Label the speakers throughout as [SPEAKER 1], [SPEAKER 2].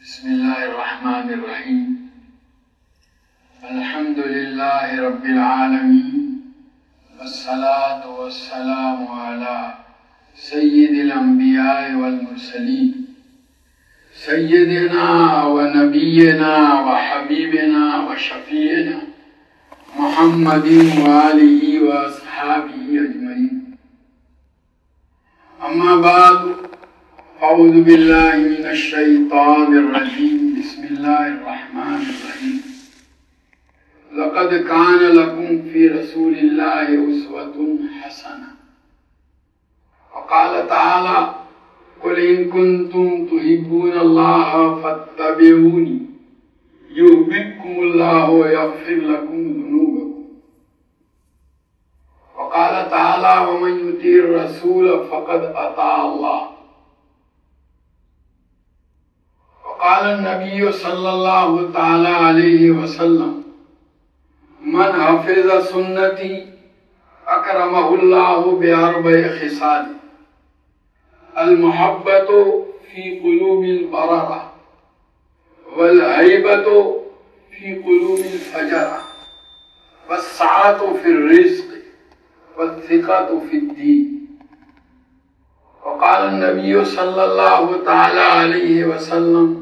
[SPEAKER 1] بسم الله الرحمن الرحيم الحمد لله رب العالمين والصلاة والسلام على سيد الأنبياء والمرسلين سيدنا ونبينا وحبيبنا وشفيعنا محمد وآله وأصحابه أجمعين. أما بعد، أعوذ بالله من الشيطان الرجيم. بسم الله الرحمن الرحيم. لقد كان لكم في رسول الله أسوة حسنة. وقال تعالى: قل إن كنتم تحبون الله فاتبعوني يحببكم الله ويغفر لكم ذنوبكم. وقال تعالى: ومن يطع الرسول فقد أطاع الله. وقال النبي صلى الله تعالى عليه وسلم: من حفظ سنتي أكرمه الله بأربع خصال: المحبة في قلوب البررة، والهيبة في قلوب الفجرة، والسعة في الرزق، والثقة في الدين. وقال النبي صلى الله تعالى عليه وسلم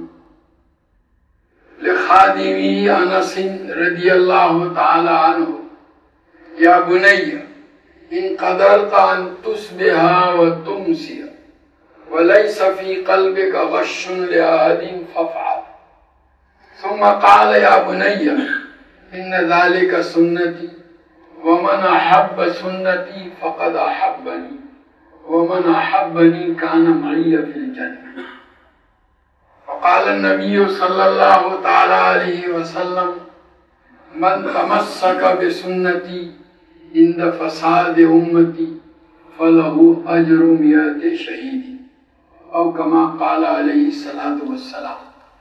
[SPEAKER 1] لخادمه أنس رضي الله تعالى عنه: يا بني إن قدرت أن تصبح وتمسي وليس في قلبك غش لأحد فافعل. ثم قال: يا بني إن ذلك سنتي، ومن أحب سنتي فقد أحبني، ومن أحبني كان معي في الجنة. وقال النبي صلى الله تعالى عليه وسلم: من تمسك بسنتي عند فساد أمتي فله أجر 100 شهيد، أو كما قال عليه الصلاة والسلام.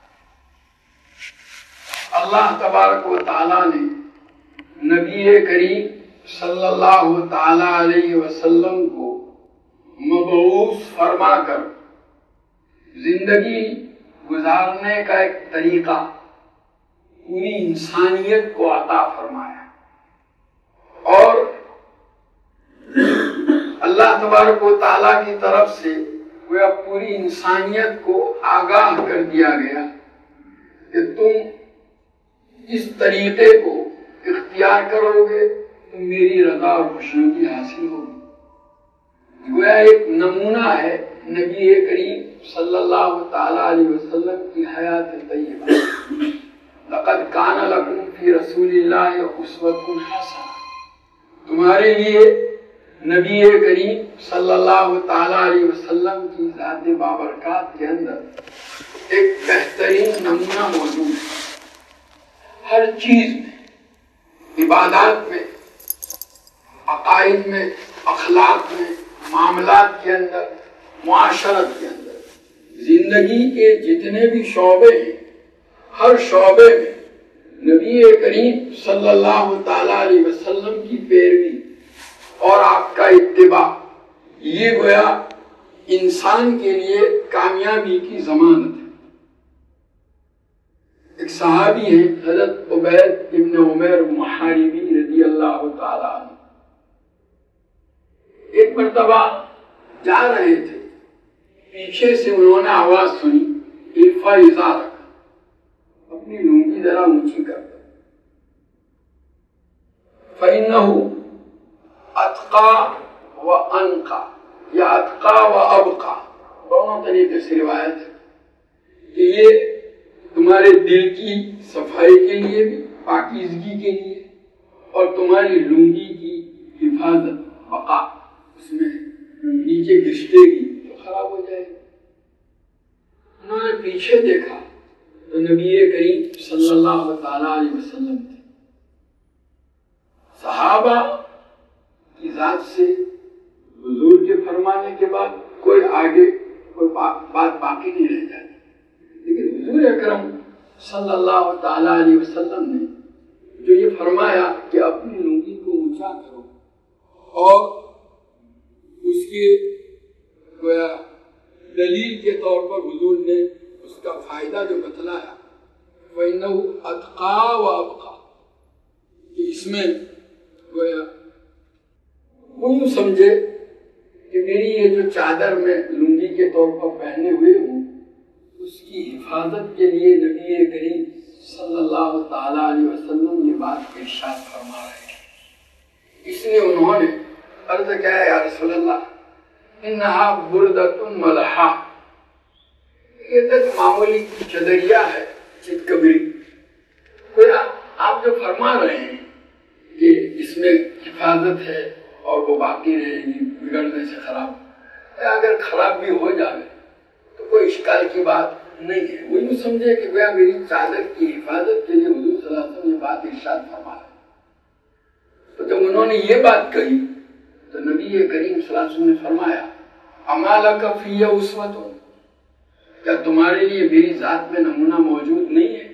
[SPEAKER 1] اللہ تبارک و تعالیٰ نے نبی کریم صلی اللہ تعالی علیہ وسلم کو مبعوث فرما کر زندگی گزارنے کا ایک طریقہ پوری انسانیت کو عطا فرمایا، اور اللہ تبارک و تعالیٰ کی طرف سے وہ پوری انسانیت کو آگاہ کر دیا گیا کہ تم اس طریقے کو اختیار کرو گے تو میری رضا اور خوشنودی حاصل ہوگی۔ گویا ایک نمونہ ہے نبی کریم صلی اللہ تعالی علیہ وسلم کی حیات طیبہ۔ لقد کان لکم فی رسول اللہ اسوۃ حسنہ، تمہارے لیے نبی کریم صلی اللہ تعالی علیہ وسلم کی ذات بابرکات کے اندر ایک بہترین نمونہ موجود ہے۔ ہر چیز میں، عبادات میں، عقائد میں، اخلاق میں، معاملات کے اندر، معاشرت کے اندر، زندگی کے جتنے بھی شعبے ہیں، ہر شعبے میں نبی کریم صلی اللہ تعالی علیہ وسلم کی پیروی اور آپ کا اتباع، یہ گویا انسان کے لیے کامیابی کی ضمانت ہے۔ ایک صحابی ہیں حضرت عبید ابن عمیر محاربی رضی اللہ تعالی عنہ، ایک مرتبہ جا رہے تھے، پیچھے سے انہوں نے آواز سنی: ارفع ازارک، اپنی لنگی ذرا اونچی کر دو، فإنہ اتقى و انقى، یا اتقى و ابقى، دونوں طریقے سے روایت ہے کہ یہ تمہارے دل کی صفائی کے لیے بھی، پاکیزگی کے لیے، اور تمہاری لنگی کی حفاظت، بقا، اس میں نیچے گھسٹے گی تو خراب ہو جائے گی۔ انہوں نے پیچھے دیکھا تو نبی کریم صلی اللہ تعالی علیہ وسلم تھے۔ صحابہ کی ذات سے حضور کے فرمانے کے بعد کوئی آگے کوئی بات باقی نہیں رہ جاتی، لیکن حضور اکرم صلی اللہ تعالی علیہ وسلم نے جو یہ فرمایا کہ اپنی لنگی کو اونچا کرو، اور اس کے دلیل کے طور پر حضور نے اس کا فائدہ جو بتلایا وَإِنَّهُ أَتْقَى وَأَبْقَى، کہ اس میں گویا وہ یوں سمجھے کہ میری یہ جو چادر میں لنگی کے طور پر پہنے ہوئے ہوں، اس کی حفاظت کے لیے نبی کریم صلی اللہ تعالیٰ علیہ وسلم یہ بات ارشاد فرما رہے ہیں۔ اس لیے انہوں نے عرض کیا ہے یا رسول اللہ انہا بردۃ ملحہ، یہ تک معمولی چدریا ہے چت کبری، آپ جو فرما رہے ہیں کہ اس میں حفاظت ہے اور وہ باقی رہے گی بگڑنے سے خراب، اگر خراب بھی ہو جائے تو کوئی اشکال کی بات نہیں ہے۔ وہ یوں سمجھے کہ گویا میری چادر کی حفاظت کے لیے حضور صلی اللہ علیہ وسلم یہ بات ارشاد فرما رہے ہیں۔ تو جب انہوں نے یہ بات کہی تو نبی کریم صلی اللہ علیہ وسلم نے فرمایا اما لک فی اسوۃ، کیا تمہارے لیے میری ذات میں نمونہ موجود نہیں ہے؟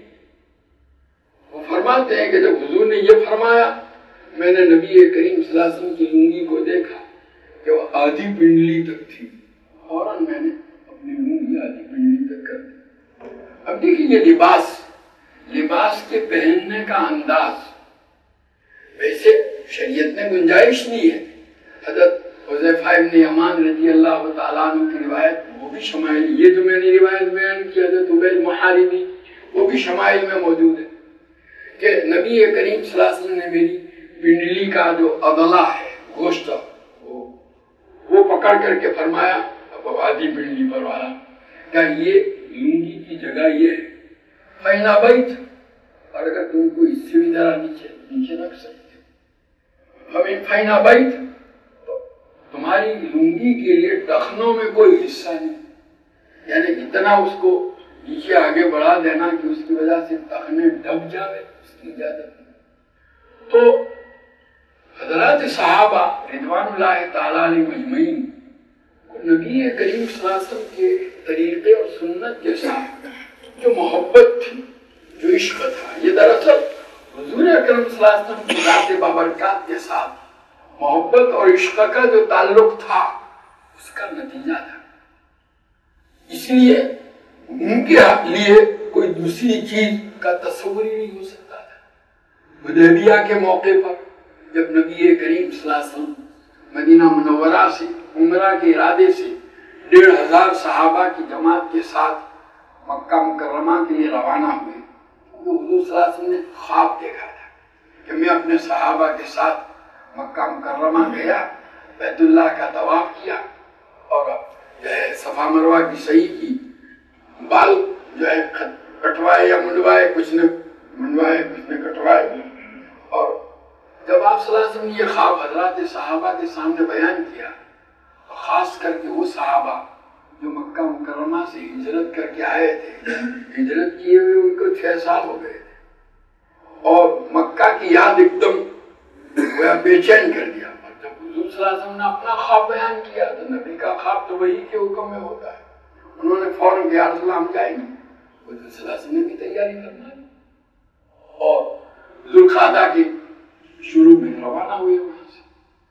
[SPEAKER 1] وہ فرماتے ہیں کہ جب حضور نے یہ فرمایا میں نے نبی کریم صلی اللہ علیہ وسلم کی لنگی کو دیکھا کہ وہ آدھی پنڈلی تک تھی، فوراً میں نے اپنی لنگی آدھی پنڈلی تک کر دی۔ اب دیکھیں یہ لباس کے پہننے کا انداز، ویسے شریعت میں گنجائش نہیں ہے۔ حضرت حذیفہ ابن یمان رضی اللہ تعالیٰ عنہ کی روایت، وہ بھی شمائل، یہ جو میں نے روایت بیان کی حضرت عبید محاربی، وہ بھی شمائل میں موجود ہے کہ نبی کریم صلی اللہ علیہ وسلم نے میری پنڈلی کا جو عضلہ ہے، گوشت، وہ پکڑ کر کے فرمایا اب آدھی پنڈلی پر والا، کیا یہ لنگی کی جگہ یہ ہے؟ فَإِنْ أَبَيْتَ، اور اگر تم کو اس سے بھی ذرا نیچے رکھ سکتے فَإِنْ أَبَيْتَ، تو تمہاری لنگی کے لیے ٹخنوں میں کوئی حصہ نہیں، یعنی اتنا اس کو نیچے آگے بڑھا دینا کہ اس کی وجہ سے ٹخنے ڈب جاوے، اس کی اجازت نہیں۔ تو حضرات صحابہ رضوان اللہ تعالیٰ علیہ مجمعین نبی کریم صلی اللہ علیہ وسلم کے طریقے اور سنت کے ساتھ جو محبت تھی، جو عشق تھا، یہ دراصل حضور اکرم صلی اللہ علیہ وسلم کی ذات بابرکات کے ساتھ محبت اور عشق کا جو تعلق تھا اس کا نتیجہ تھا۔ اس لیے ان کے لیے کوئی دوسری چیز کا تصور ہی نہیں ہو سکتا تھا۔ حدیبیہ کے موقع پر جب نبی کریم صلی اللہ علیہ وسلم مدینہ منورہ سے عمرہ کے ارادے سے 1500 صحابہ کی جماعت کے ساتھ مکہ مکرمہ کے لیے روانہ ہوئے، تو حضور صلی اللہ علیہ وسلم نے خواب دیکھا تھا کہ میں اپنے صحابہ کے ساتھ مکہ مکرمہ گیا، بیت اللہ کا طواف کیا اور جو ہے صفا مروہ کی سعی کی، بال جو ہے کٹوائے یا منڈوائے، کچھ نے منڈوائے کچھ نے کٹوائے۔ اور جب آپ صلی اللہ علیہ وسلم نے یہ خواب حضرات صحابہ کے سامنے بیان کیا تو خاص کر کے وہ صحابہ جو مکہ مکرمہ سے ہجرت کر کے آئے تھے، ہجرت کیے ہوئے ان کو 6 سال ہو گئے تھے، اور مکہ کی یاد ایک دم بے چین کر دیا۔ اور جب حضور صلی اللہ علیہ وسلم نے اپنا خواب بیان کیا تو نبی کا خواب تو وہی کے حکم میں ہوتا ہے، انہوں نے فوراً یا رسول اللہ ہم جائیں گے، حضور صلی اللہ علیہ وسلم نے بھی تیاری کرنا ہے، اور ذوالقعدہ کی شروع میں روانہ ہوئے وہاں سے۔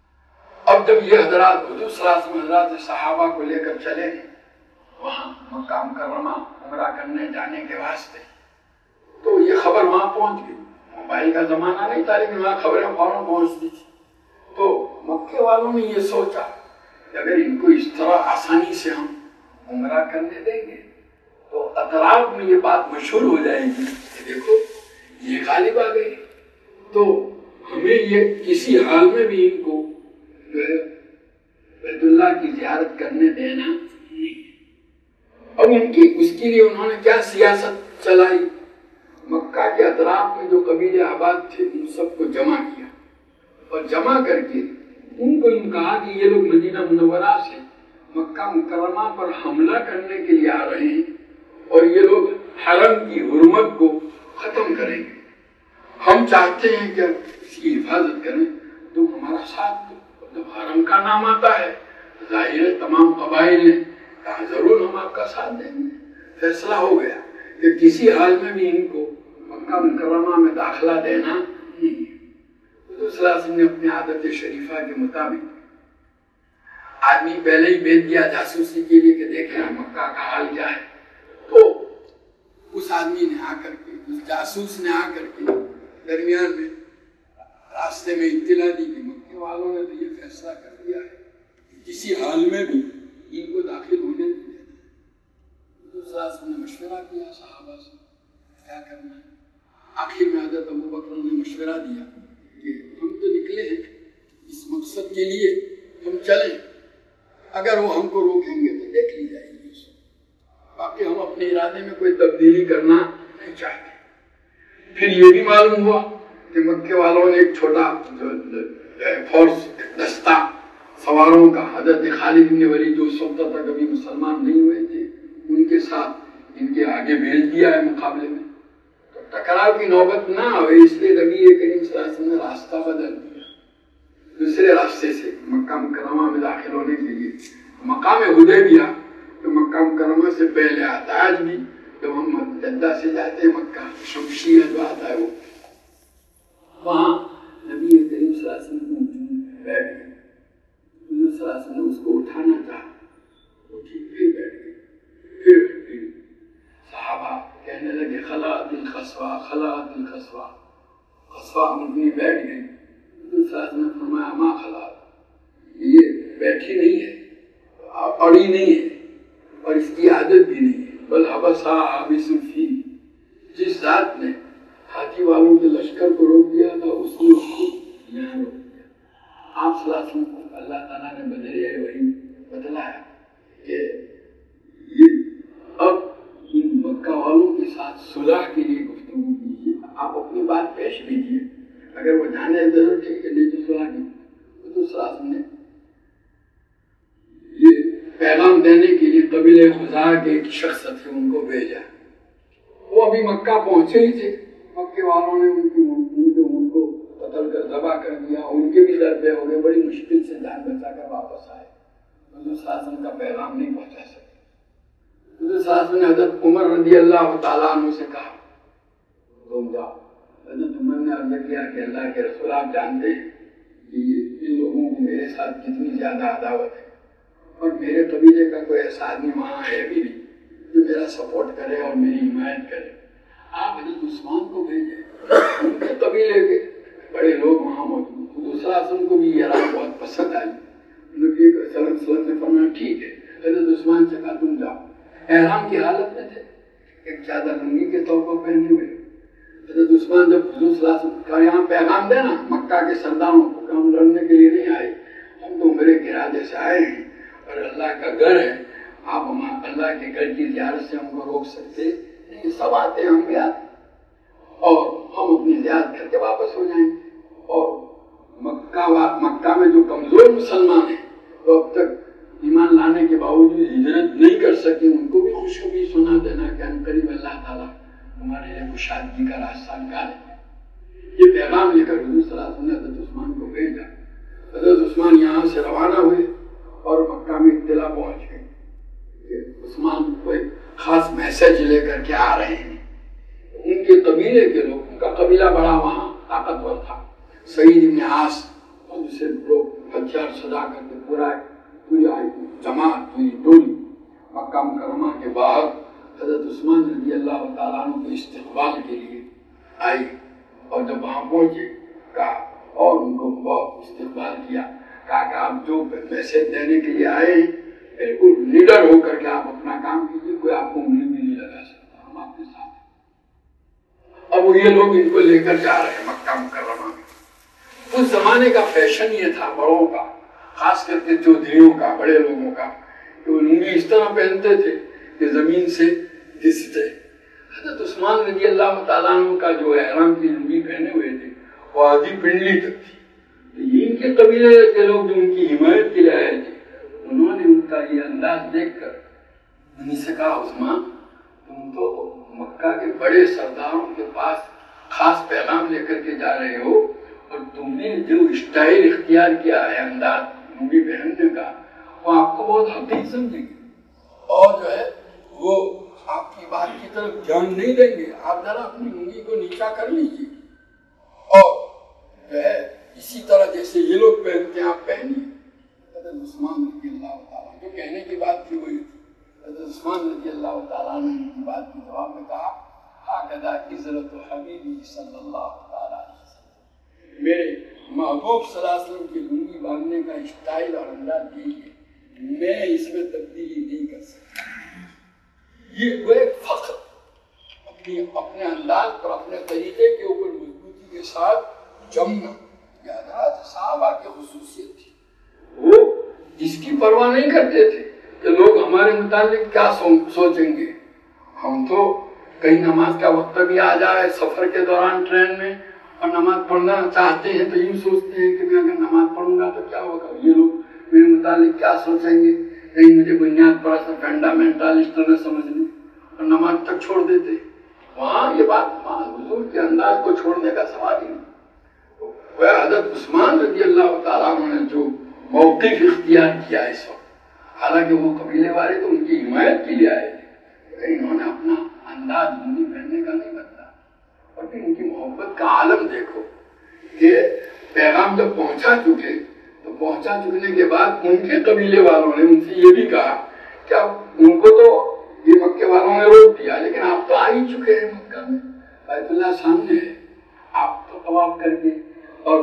[SPEAKER 1] اب جب یہ حضرات حضور صلی اللہ علیہ وسلم حضرات صحابہ کو لے کر چلے وہاں مکہ مکرمہ عمرہ کرنے جانے کے واسطے، تو یہ خبر وہاں پہنچ گئی۔ موبائل کا زمانہ نہیں تھا لیکن وہاں خبریں فوراً پہنچتی تھی۔ تو مکے والوں نے یہ سوچا کہ اگر ان کو اس طرح آسانی سے ہم عمرہ کرنے دیں گے تو اطراف میں یہ بات مشہور ہو جائے گی کہ دیکھو یہ غالب آ گئے، تو ہمیں یہ کسی حال میں بھی ان کو جو ہے بیت اللہ کی زیارت کرنے دینا نہیں۔ اب ان کی اس کے لیے انہوں نے کیا سیاست چلائی، مکہ کے اطراف میں جو قبیلے آباد تھے ان سب کو جمع کیا، اور جمع کر کے ان کو کہا کہ یہ لوگ مدینہ منورہ سے مکہ مکرمہ پر حملہ کرنے کے لیے آ رہے ہیں اور یہ لوگ حرم کی حرمت کو ختم کریں گے، ہم چاہتے ہیں کہ اس کی حفاظت کریں، تم ہمارا ساتھ دو۔ جب حرم کا نام آتا ہے ظاہر ہے تمام قبائل نے کہا ضرور ہم آپ کا ساتھ دیں گے۔ فیصلہ ہو گیا کہ کسی حال میں بھی ان کو مکہ مکرمہ میں داخلہ دینا نہیں ہے۔ حضور صلی اللہ علیہ وسلم نے اپنی عادت شریفہ کے مطابق آدمی پہلے ہی بھیج دیا جاسوسی کے لیے کہ دیکھیں مکہ کا حال کیا ہے، تو اس آدمی نے آ کر کے، اس جاسوس نے آ کر کے درمیان میں راستے میں اطلاع دی کہ مکے والوں نے تو یہ فیصلہ کر دیا ہے کہ کسی حال میں بھی ان کو داخل ہونے نہیں دینا ہے۔ دوسرا اس نے مشورہ کیا صحابہ سے کیا کرنا ہے۔ آخر میں حضرت ابوبکر نے مشورہ دیا کہ ہم تو نکلے ہیں اس مقصد کے لیے، ہم چلیں، اگر وہ ہم کو روکیں گے تو دیکھ لی جائے گی، باقی ہم اپنے ارادے میں کوئی تبدیلی کرنا نہیں چاہتے۔ پھر یہ بھی معلوم ہوا کہ مکے والوں نے ایک چھوٹا فورس، دستہ سواروں کا، حضرت خالد بن ولید جو اس وقت تک کبھی مسلمان نہیں ہوئے تھے، ان کے ساتھ ان کے آگے بھیج دیا ہے مقابلے میں، تو ٹکراؤ کی نوبت نہ آئے، اس لیے نبی کریم صلی اللہ علیہ وسلم نے راستہ بدل دیا، دوسرے راستے سے مکہ مکرمہ میں داخل ہونے کے لیے۔ مقام حدیبیہ تو مکہ مکرمہ سے پہلے آتا ہے، آج بھی جب ہم جدہ سے جاتے ہیں مکہ، شمشیر جو آتا ہے وہ، وہاں نبی کریم صلی اللہ علیہ وسلم بیٹھ گئے، حضور صلی اللہ علیہ وسلم نے اس کو اٹھانا چاہا، وہ پھر بیٹھ گئے، پھر صحابہ کہنے لگے خلعت القصوى خلعت القصوى، قصوى اونٹنی بیٹھ گئی۔ حضور صلی اللہ علیہ وسلم نے فرمایا ما خلعت، یہ بیٹھی نہیں ہے، اڑی نہیں ہے، اور اس کی عادت بھی نہیں ہے، بل حبسھا حابس الفیل، جس ذات نے ہاتھی والوں کے لشکر کو روک دیا تھا اس نے اس کو یہاں روک دیا۔ آپ صلی اللہ علیہ وسلم کو اللہ تعالیٰ نے بدریہ وحی بتلایا کہ یہ اب ان مکہ والوں کے ساتھ صلح کے لیے گفتگو کیجیے، آپ اپنی بات پیش کیجیے، اگر وہ جانے دے تو ٹھیک ہے، نہیں تو صلح کی۔ تو صلی اللہ علیہ وسلم نے یہ پیغام دینے کے لیے قبیلہ خزاع کے ایک شخص تھے، ان کو بھیجا۔ وہ ابھی مکہ پہنچے ہی تھے، مکے والوں نے ان کے اونٹ کو قتل کر ذبح کر دیا، ان کے بھی در پہ ہو گئے، بڑی مشکل سے جان بچا کر واپس آئے، حضور صلی اللہ علیہ وسلم کا پیغام نہیں پہنچا سکے۔ حضور صلی اللہ علیہ وسلم نے حضرت عمر رضی اللہ تعالیٰ عنہ سے کہا تم جاؤ۔ حضرت عمر نے عرض کیا کہ اللہ کے رسول آپ جانتے ہیں کہ ان لوگوں کو میرے ساتھ کتنی زیادہ عداوت ہے، اور میرے قبیلے کا کوئی ایسا آدمی وہاں ہے بھی نہیں جو میرا سپورٹ کرے اور میری حمایت کرے، آپ حضرت عثمان کو بھیجیں، ان کے قبیلے کے بڑے لوگ وہاں موجود۔ حضور صلی اللہ علیہ وسلم کو بھی یہ رائے بہت پسند آئی، نبی صلی اللہ علیہ وسلم نے فرمایا ٹھیک ہے، حضرت عثمان سے کہا تم جاؤ۔ احرام کی حالت میں تھے، ایک زیادہ لنگی کے طور پر پہنے ہوئے۔ حضرت عثمان جب حضور صلی اللہ علیہ وسلم کا یہاں پیغام دینا مکہ کے سرداروں کو کہ ہم لڑنے کے لیے نہیں آئے، ہم تو عمرے کے ارادے سے آئے ہیں اور اللہ کا گھر ہے، آپ اللہ کے گھر کی زیارت سے ہم کو روک سکتے نہیں، سب آتے ہیں، ہم بھی آتے اور ہم اپنی زیارت کر کے واپس ہو جائیں گے۔ اور مکہ میں جو کمزور مسلمان ہیں وہ اب تک ایمان لانے کے باوجود ہجرت نہیں کر سکے، ان کو بھی خوشخبری سنا دینا کہ عنقریب اللہ تعالیٰ ہمارے لیے کشادگی کا راستہ نکالے۔ یہ پیغام لے کر حضور صلی اللہ علیہ وسلم نے حضرت عثمان کو بھیجا۔ حضرت عثمان یہاں سے روانہ ہوئے اور مکہ میں اطلاع پہنچ گئی کہ عثمان کوئی خاص میسج لے کر کے آ رہے ہیں۔ ان کے قبیلے کے لوگ، ان کا قبیلہ بڑا وہاں طاقتور تھا، سعید بن عاص اور دوسرے لوگ ہتھیار سجا کر کے پوری جماعت، پوری ٹولی مکہ مکرمہ کے باہر حضرت عثمان رضی اللہ تعالیٰ عنہ کے استقبال کے لیے آئی، اور جب وہاں پہنچے کہا اور ان کو بہت استقبال کیا، کہا کہ آپ جو میسج دینے کے لیے آئے ہیں بالکل لیڈر ہو کر کے آپ اپنا کام کیجیے، کوئی آپ کو انگلی بھی نہیں لگا سکتا، ہم آپ کے ساتھ ہیں۔ اب یہ لوگ ان کو لے کر جا رہے ہیں مکہ مکرمہ میں۔ اس زمانے کا فیشن یہ تھا بڑوں کا، خاص کر کے چودھریوں کا، بڑے لوگوں کا، کہ وہ لنگی اس طرح پہنتے تھے کہ زمین سے دستے۔ حضرت عثمان رضی اللہ تعالیٰ عنہ کا جو احرام کی لنگی پہنے ہوئے تھے وہ آدھی پنڈلی تک تھی۔ ان کے قبیلے کے لوگ جو ان کی حمایت کے لیے آئے تھے، انہوں نے ان کا یہ انداز دیکھ کر ان سے کہا عثمان تم تو مکہ کے بڑے سرداروں کے پاس خاص پیغام لے کر کے جا رہے ہو، اور تم نے جو اسٹائل اختیار کیا ہے انداز لنگی پہننے کا، وہ آپ کو بہت حقیق سمجھیں گے اور جو ہے وہ آپ کی بات کی طرف دھیان نہیں دیں گے، آپ ذرا اپنی لنگی کو نیچا کر لیجیے اور جو ہے اسی طرح جیسے یہ لوگ پہنتے ہیں آپ پہنیے۔ حضرت عثمان رضی اللہ تعالیٰ جو کہنے کی بات تھی وہی تھی۔ حضرت عثمان رضی اللہ تعالیٰ نے ان کی بات کے جواب میں کہا کدا عزت و حبیبی صلی اللہ تعالی علیہ وسلم، میرے محبوب صلی اللہ علیہ وسلم کی لنگی باندھنے کا اسٹائل اور انداز یہی ہے، میں اس میں تبدیلی نہیں کر سکتا۔ یہ وہ ایک فخر اپنے انداز پر، اپنے طریقے کے اوپر مضبوطی کے ساتھ جمنا، یہ حضرات صحابہ کی خصوصیت تھی۔ وہ اس کی پرواہ نہیں کرتے تھے کہ لوگ ہمارے متعلق کیا سوچیں گے۔ ہم تو کہیں نماز کا وقت بھی آ جائے سفر کے دوران ٹرین میں اور نماز پڑھنا چاہتے ہیں تو یوں سوچتے ہیں کہ میں اگر نماز پڑھوں گا تو کیا ہوگا، یہ لوگ میرے متعلق کیا سوچیں گے، کہیں مجھے بنیاد پر ایسا فنڈامنٹلسٹ نہ سمجھ لیں اور نماز تک چھوڑ دیتے۔ وہاں یہ بات حضور کے انداز کو چھوڑنے کا سوال ہی نہیں۔ وہ حضرت عثمان رضی اللہ تعالیٰ عنہ نے جو موقف اختیار کیا اس وقت، حالانکہ وہ قبیلے والے تو ان کی حمایت کے لیے آئے تھے، انہوں نے اپنا انداز لنگی پہننے کا نہیں بدلا۔ اور پھر ان کی محبت کا عالم دیکھو کہ پیغام جب پہنچا چکے تو پہنچا چکنے کے بعد ان کے قبیلے والوں نے ان سے یہ بھی کہا کہ اب ان کو تو یہ مکے والوں نے روک دیا، لیکن آپ تو آ ہی چکے ہیں مکہ میں، بیت اللہ سامنے ہے، آپ تو طواف کر کے اور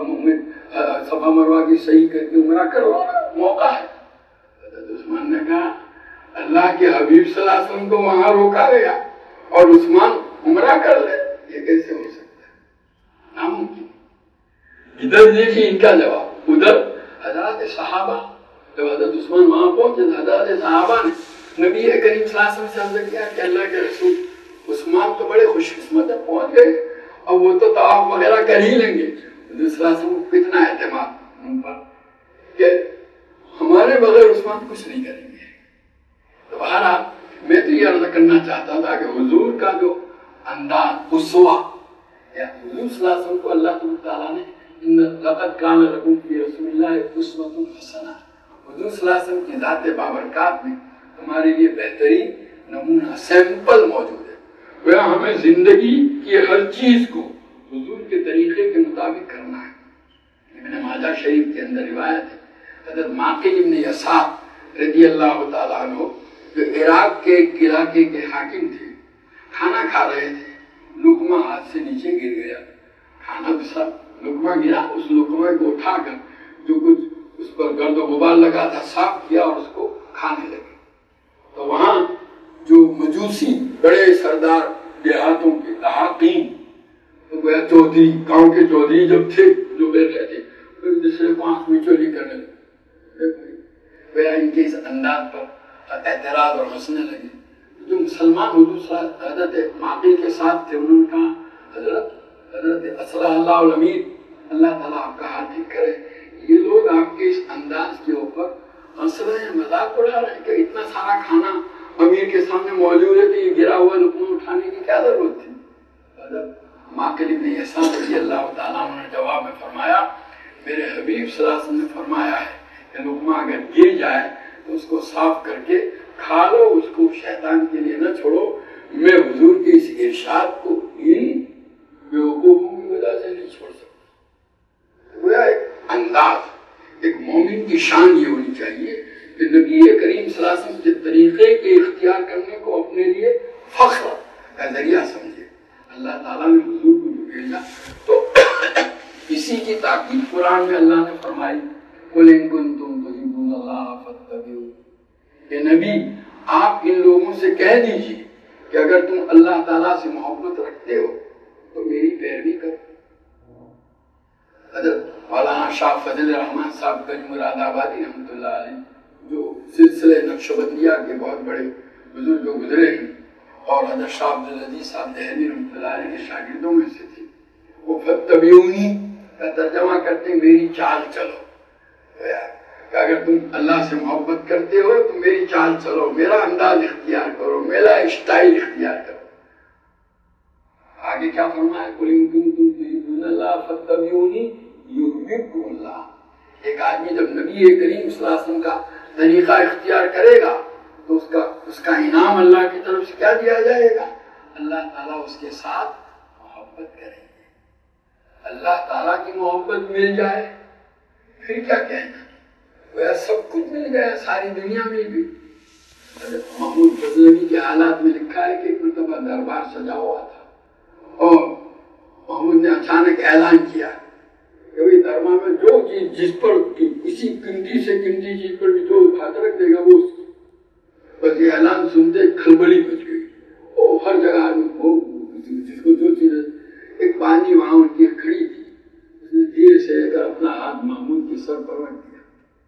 [SPEAKER 1] صفا مروہ کی صحیح کر کے عمرہ کرو، موقع ہے۔ حضرت عثمان نے کہا اللہ کے حبیب صلی اللہ علیہ وسلم کو وہاں روکا گیا اور عثمان عمرہ کر لے، یہ کیسے ہو سکتا ہے، ناممکن۔ ادھر دیکھیے ان کا جواب، ادھر حضرات صحابہ، جب حضرت عثمان وہاں پہنچے تو حضرات صحابہ نے نبی کریم صلی اللہ علیہ وسلم سے عرض کیا کہ اللہ کے رسول عثمان تو بڑے خوش قسمت ہے، پہنچ گئے اور وہ تو طواف وغیرہ کر ہی لیں گے۔ دوسرا کو اتنا اعتماد ان پر کہ ہمارے بغیر عثمان کچھ نہیں کریں گے۔ تو بہرحال میں تو یہ عرض کرنا چاہتا تھا کہ حضور کا جو انداز اسوہ، یا حضور صلی اللہ علیہ وسلم کو اللہ تعالیٰ نے لقد کان لکم فی رسول اللہ اسوۃ حسنہ، حضور صلی اللہ علیہ وسلم کی ذات بابرکات میں ہمارے لیے بہترین نمونہ سیمپل موجود ہے۔ وہ ہمیں زندگی کی ہر چیز کو حضور کے طریقے کے مطابق کرنا ہے۔ ابن ماجہ شریف کے اندر روایت ہے، حضرت معقل ابن یسار رضی اللہ تعالیٰ عنہ جو عراق کے ایک علاقے کے حاکم تھے، کھانا کھا رہے تھے، لقمہ ہاتھ سے نیچے گر گیا، کھانا دوسرا لقمہ گرا، اس لقمہ کو اٹھا کر جو کچھ اس پر گرد و غبار لگا تھا صاف کیا اور اس کو کھانے لگے۔ تو وہاں جو مجوسی بڑے سردار دیہاتوں کے لحاقین، تو گویا چودھری، گاؤں کے چودھری جب تھے جو بیٹھے تھے، پھر دوسرے کو آنکھ میچولی کرنے لگے، گویا ان کے اس انداز پر اعتراض اور ہنسنے لگے۔ جو مسلمان حضور حضرت معقل کے ساتھ تھے، انہوں نے کہا حضرت اسرع اللہ الامیر، اللہ تعالیٰ آپ کا حال ٹھیک کرے، یہ لوگ آپ کے اس انداز کے اوپر ہنس رہے ہیں، مذاق اڑا رہے ہیں کہ اتنا سارا کھانا امیر کے سامنے موجود ہے تو یہ گرا ہوا لقمہ اٹھانے کی کیا ضرورت تھی۔ حضرت معقل ابن یسار رضی اللہ تعالیٰ عنہ نے جواب میں فرمایا، میرے حبیب صلی اللہ علیہ وسلم نے فرمایا ہے کہ لقمہ اگر گر جائے تو اس کو صاف کر کے کھا لو، اس کو شیطان کے لیے نہ چھوڑو۔ میں حضور کے اس ارشاد کو ان بیوقوفوں کی وجہ سے نہیں چھوڑ سکتا۔ گویا ایک انداز، ایک مومن کی شان یہ ہونی چاہیے کہ نبی کریم صلی اللہ علیہ وسلم کے طریقے کے اختیار کرنے کو اپنے لیے فخر کا ذریعہ سمجھے۔ اللہ تعالیٰ نے حضور کو جو بھیجا تو اسی کی تاکید قرآن میں اللہ نے فرمائی، قُلْ إِن كُنتُمْ تُحِبُّونَ اللَّهَ فَاتَّبِعُونِی، کہ نبی آپ ان لوگوں سے کہہ دیجیے کہ اگر تم اللہ تعالیٰ سے محبت رکھتے ہو تو میری پیروی کرو۔ حضرت مولانا شاہ فضل الرحمن صاحب گنج مراد آبادی رحمۃ اللہ علیہ، جو سلسلہ نقشبندیہ کے بہت بڑے بزرگ گزرے ہیں، اور حضرت شاہ عبدالعزیز صاحب دہلوی رحمۃ اللہ علیہ کے شاگردوں میں سے تھے، وہ فَاتَّبِعُونِی کا ترجمہ کرتے میری چال چلو، کہ اگر تم اللہ سے محبت کرتے ہو تو میری چال چلو، میرا انداز اختیار کرو، میرا اسٹائل اختیار کرو۔ آگے کیا فرمایا، قُلْ إِن كُنتُمْ تُحِبُّونَ اللَّهَ فَاتَّبِعُونِی یحببکم اللہ۔ ایک آدمی جب نبی کریم صلی اللہ علیہ وسلم کا طریقہ اختیار کرے گا تو اس کا انعام اللہ کی طرف سے کیا دیا جائے گا، اللہ تعالیٰ اس کے ساتھ محبت کریں گے، اللہ تعالیٰ کی محبت مل جائے پھر کیا کہنا، وہ سب کچھ مل گیا، ساری دنیا مل گئی۔ حضرت محمود غزنوی کے حالات میں لکھا ہے کہ ایک مرتبہ دربار سجا ہوا تھا، اور محمد نے اچانک اعلان کیا کہ بھائی دربار میں جو چیز جس پر کسی قیمتی سے قیمتی چیز پر بھی جو ہاتھ رکھ دے گا وہ اس کی. بس یہ اعلان سنتے کھلبلی مچ گئی. اور ہر جگہ جس کو جو چیز ایک پانی وہاں ان کی کھڑی تھی, اس نے دھیرے سے اگر اپنا ہاتھ محمود کے سر پر رکھ دیا.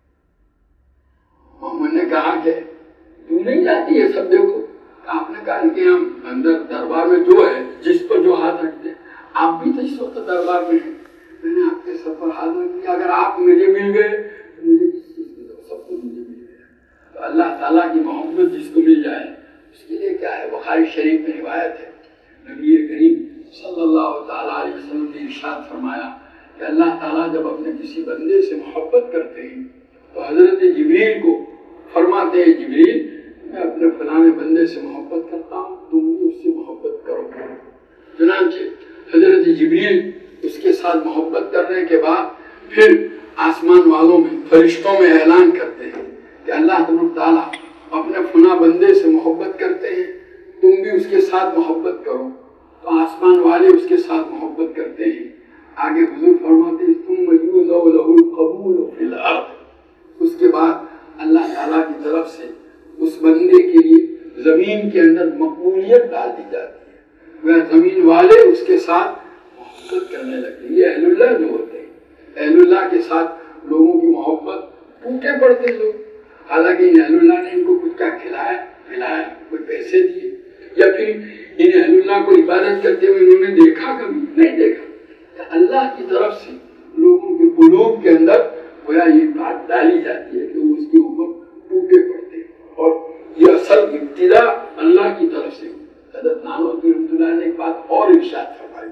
[SPEAKER 1] محمد نے کہا کہ تو نہیں جاتی ہے سب دیکھو. آپ نے کہا کہ ہم اندر دربار میں جو ہے جس پر جو ہاتھ رکھتے ہیں, آپ بھی تو اس وقت دربار میں ہیں, میں نے آپ کے سر پر ہاتھ رکھ دیا. اگر آپ مجھے مل گئے تو مجھے کس چیز کی ضرورت, سب کو مجھے مل گیا. تو اللہ تعالیٰ کی محبت جس کو مل جائے اس کے لیے کیا ہے. بخاری شریف میں روایت ہے, نبی کریم صلی اللہ تعالیٰ علیہ وسلم نے ارشاد فرمایا کہ اللہ تعالیٰ جب اپنے کسی بندے سے محبت کرتے ہیں تو حضرت جبریل کو فرماتے ہیں, جبریل میں اپنے فلانے بندے سے محبت کرتا ہوں, تم بھی اس سے محبت کرو. چنانچہ حضرت جبریل اس کے ساتھ محبت کرنے کے بعد پھر آسمان والوں میں فرشتوں میں اعلان کرتے ہیں کہ اللہ تعالیٰ اپنے فلاں بندے سے محبت کرتے ہیں, تم بھی اس کے ساتھ محبت کرو. تو آسمان والے اس کے ساتھ محبت کرتے ہیں. آگے حضور فرماتے ہیں ثم یوضع له القبول فی الارض. اس کے بعد اللہ تعالیٰ کی طرف سے اس بندے کے لیے زمین کے اندر مقبولیت ڈال دی جاتی ہے. وہ زمین والے اس کے ساتھ محبت کرنے لگتے ہیں. یہ اہل اللہ جو ہوتے ہیں, اہل اللہ کے ساتھ لوگوں کی محبت ٹوٹے پڑتے لوگ. حالانکہ ان اہل اللہ نے ان کو کچھ کیا کھلایا پلایا, کوئی پیسے دیے, یا پھر ان اہل اللہ کو عبادت کرتے ہوئے انہوں نے دیکھا کبھی نہیں دیکھا. اللہ کی طرف سے لوگوں کے قلوب کے اندر گویا یہ بات ڈالی جاتی ہے کہ وہ اس کے اوپر ٹوٹے پڑتے ہیں. اور یہ اصل ابتدا اللہ کی طرف سے. حضرت نانوتوی رحمۃ اللہ نے ایک بات اور ارشاد فرمائی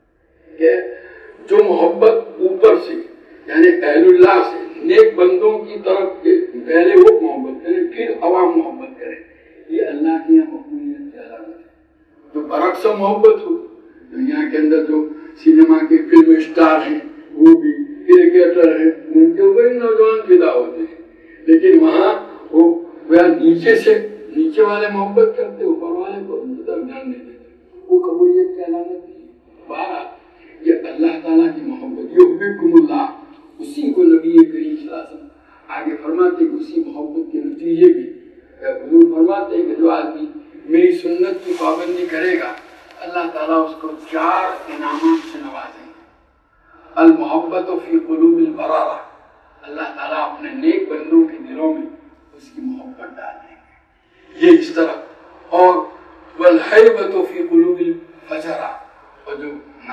[SPEAKER 1] کہ جو محبت اوپر سے یعنی اہل اللہ سے نیک بندوں کی طرف کے پہلے وہ محبت کریں پھر عوام محبت کریں, یہ اللہ کی یہاں مقبولیت کی علامت ہے. جو برعکس محبت ہو, دنیا کے اندر جو سینما کے فلم اسٹار ہیں وہ بھی کرکٹر ہیں, ان کے اوپر نوجوان فدا ہوتے ہیں, لیکن وہاں وہ نیچے سے نیچے والے محبت کرتے, اوپر والے کو درمیان نہیں دیتے. وہ قبولیت کی علامت نہیں ہے. بہرحال یہ اللہ تعالیٰ کی محبت یحببکم اللہ, اسی کو نبی کریم صلی اللہ علیہ وسلم آگے فرماتے کہ اسی محبت کے نتیجے بھی حضور فرماتے ہیں کہ جو آدمی میری سنت کی پابندی کرے گا اللہ تعالیٰ اس کو 4 انعامات سے نوازیں گے. المحبت فی قلوب البرارہ, اللہ تعالیٰ اپنے نیک بندوں کے دلوں میں اس کی محبت ڈال دیں گے, یہ اس طرح. اور والحیبۃ فی قلوب الفجرہ, اور جو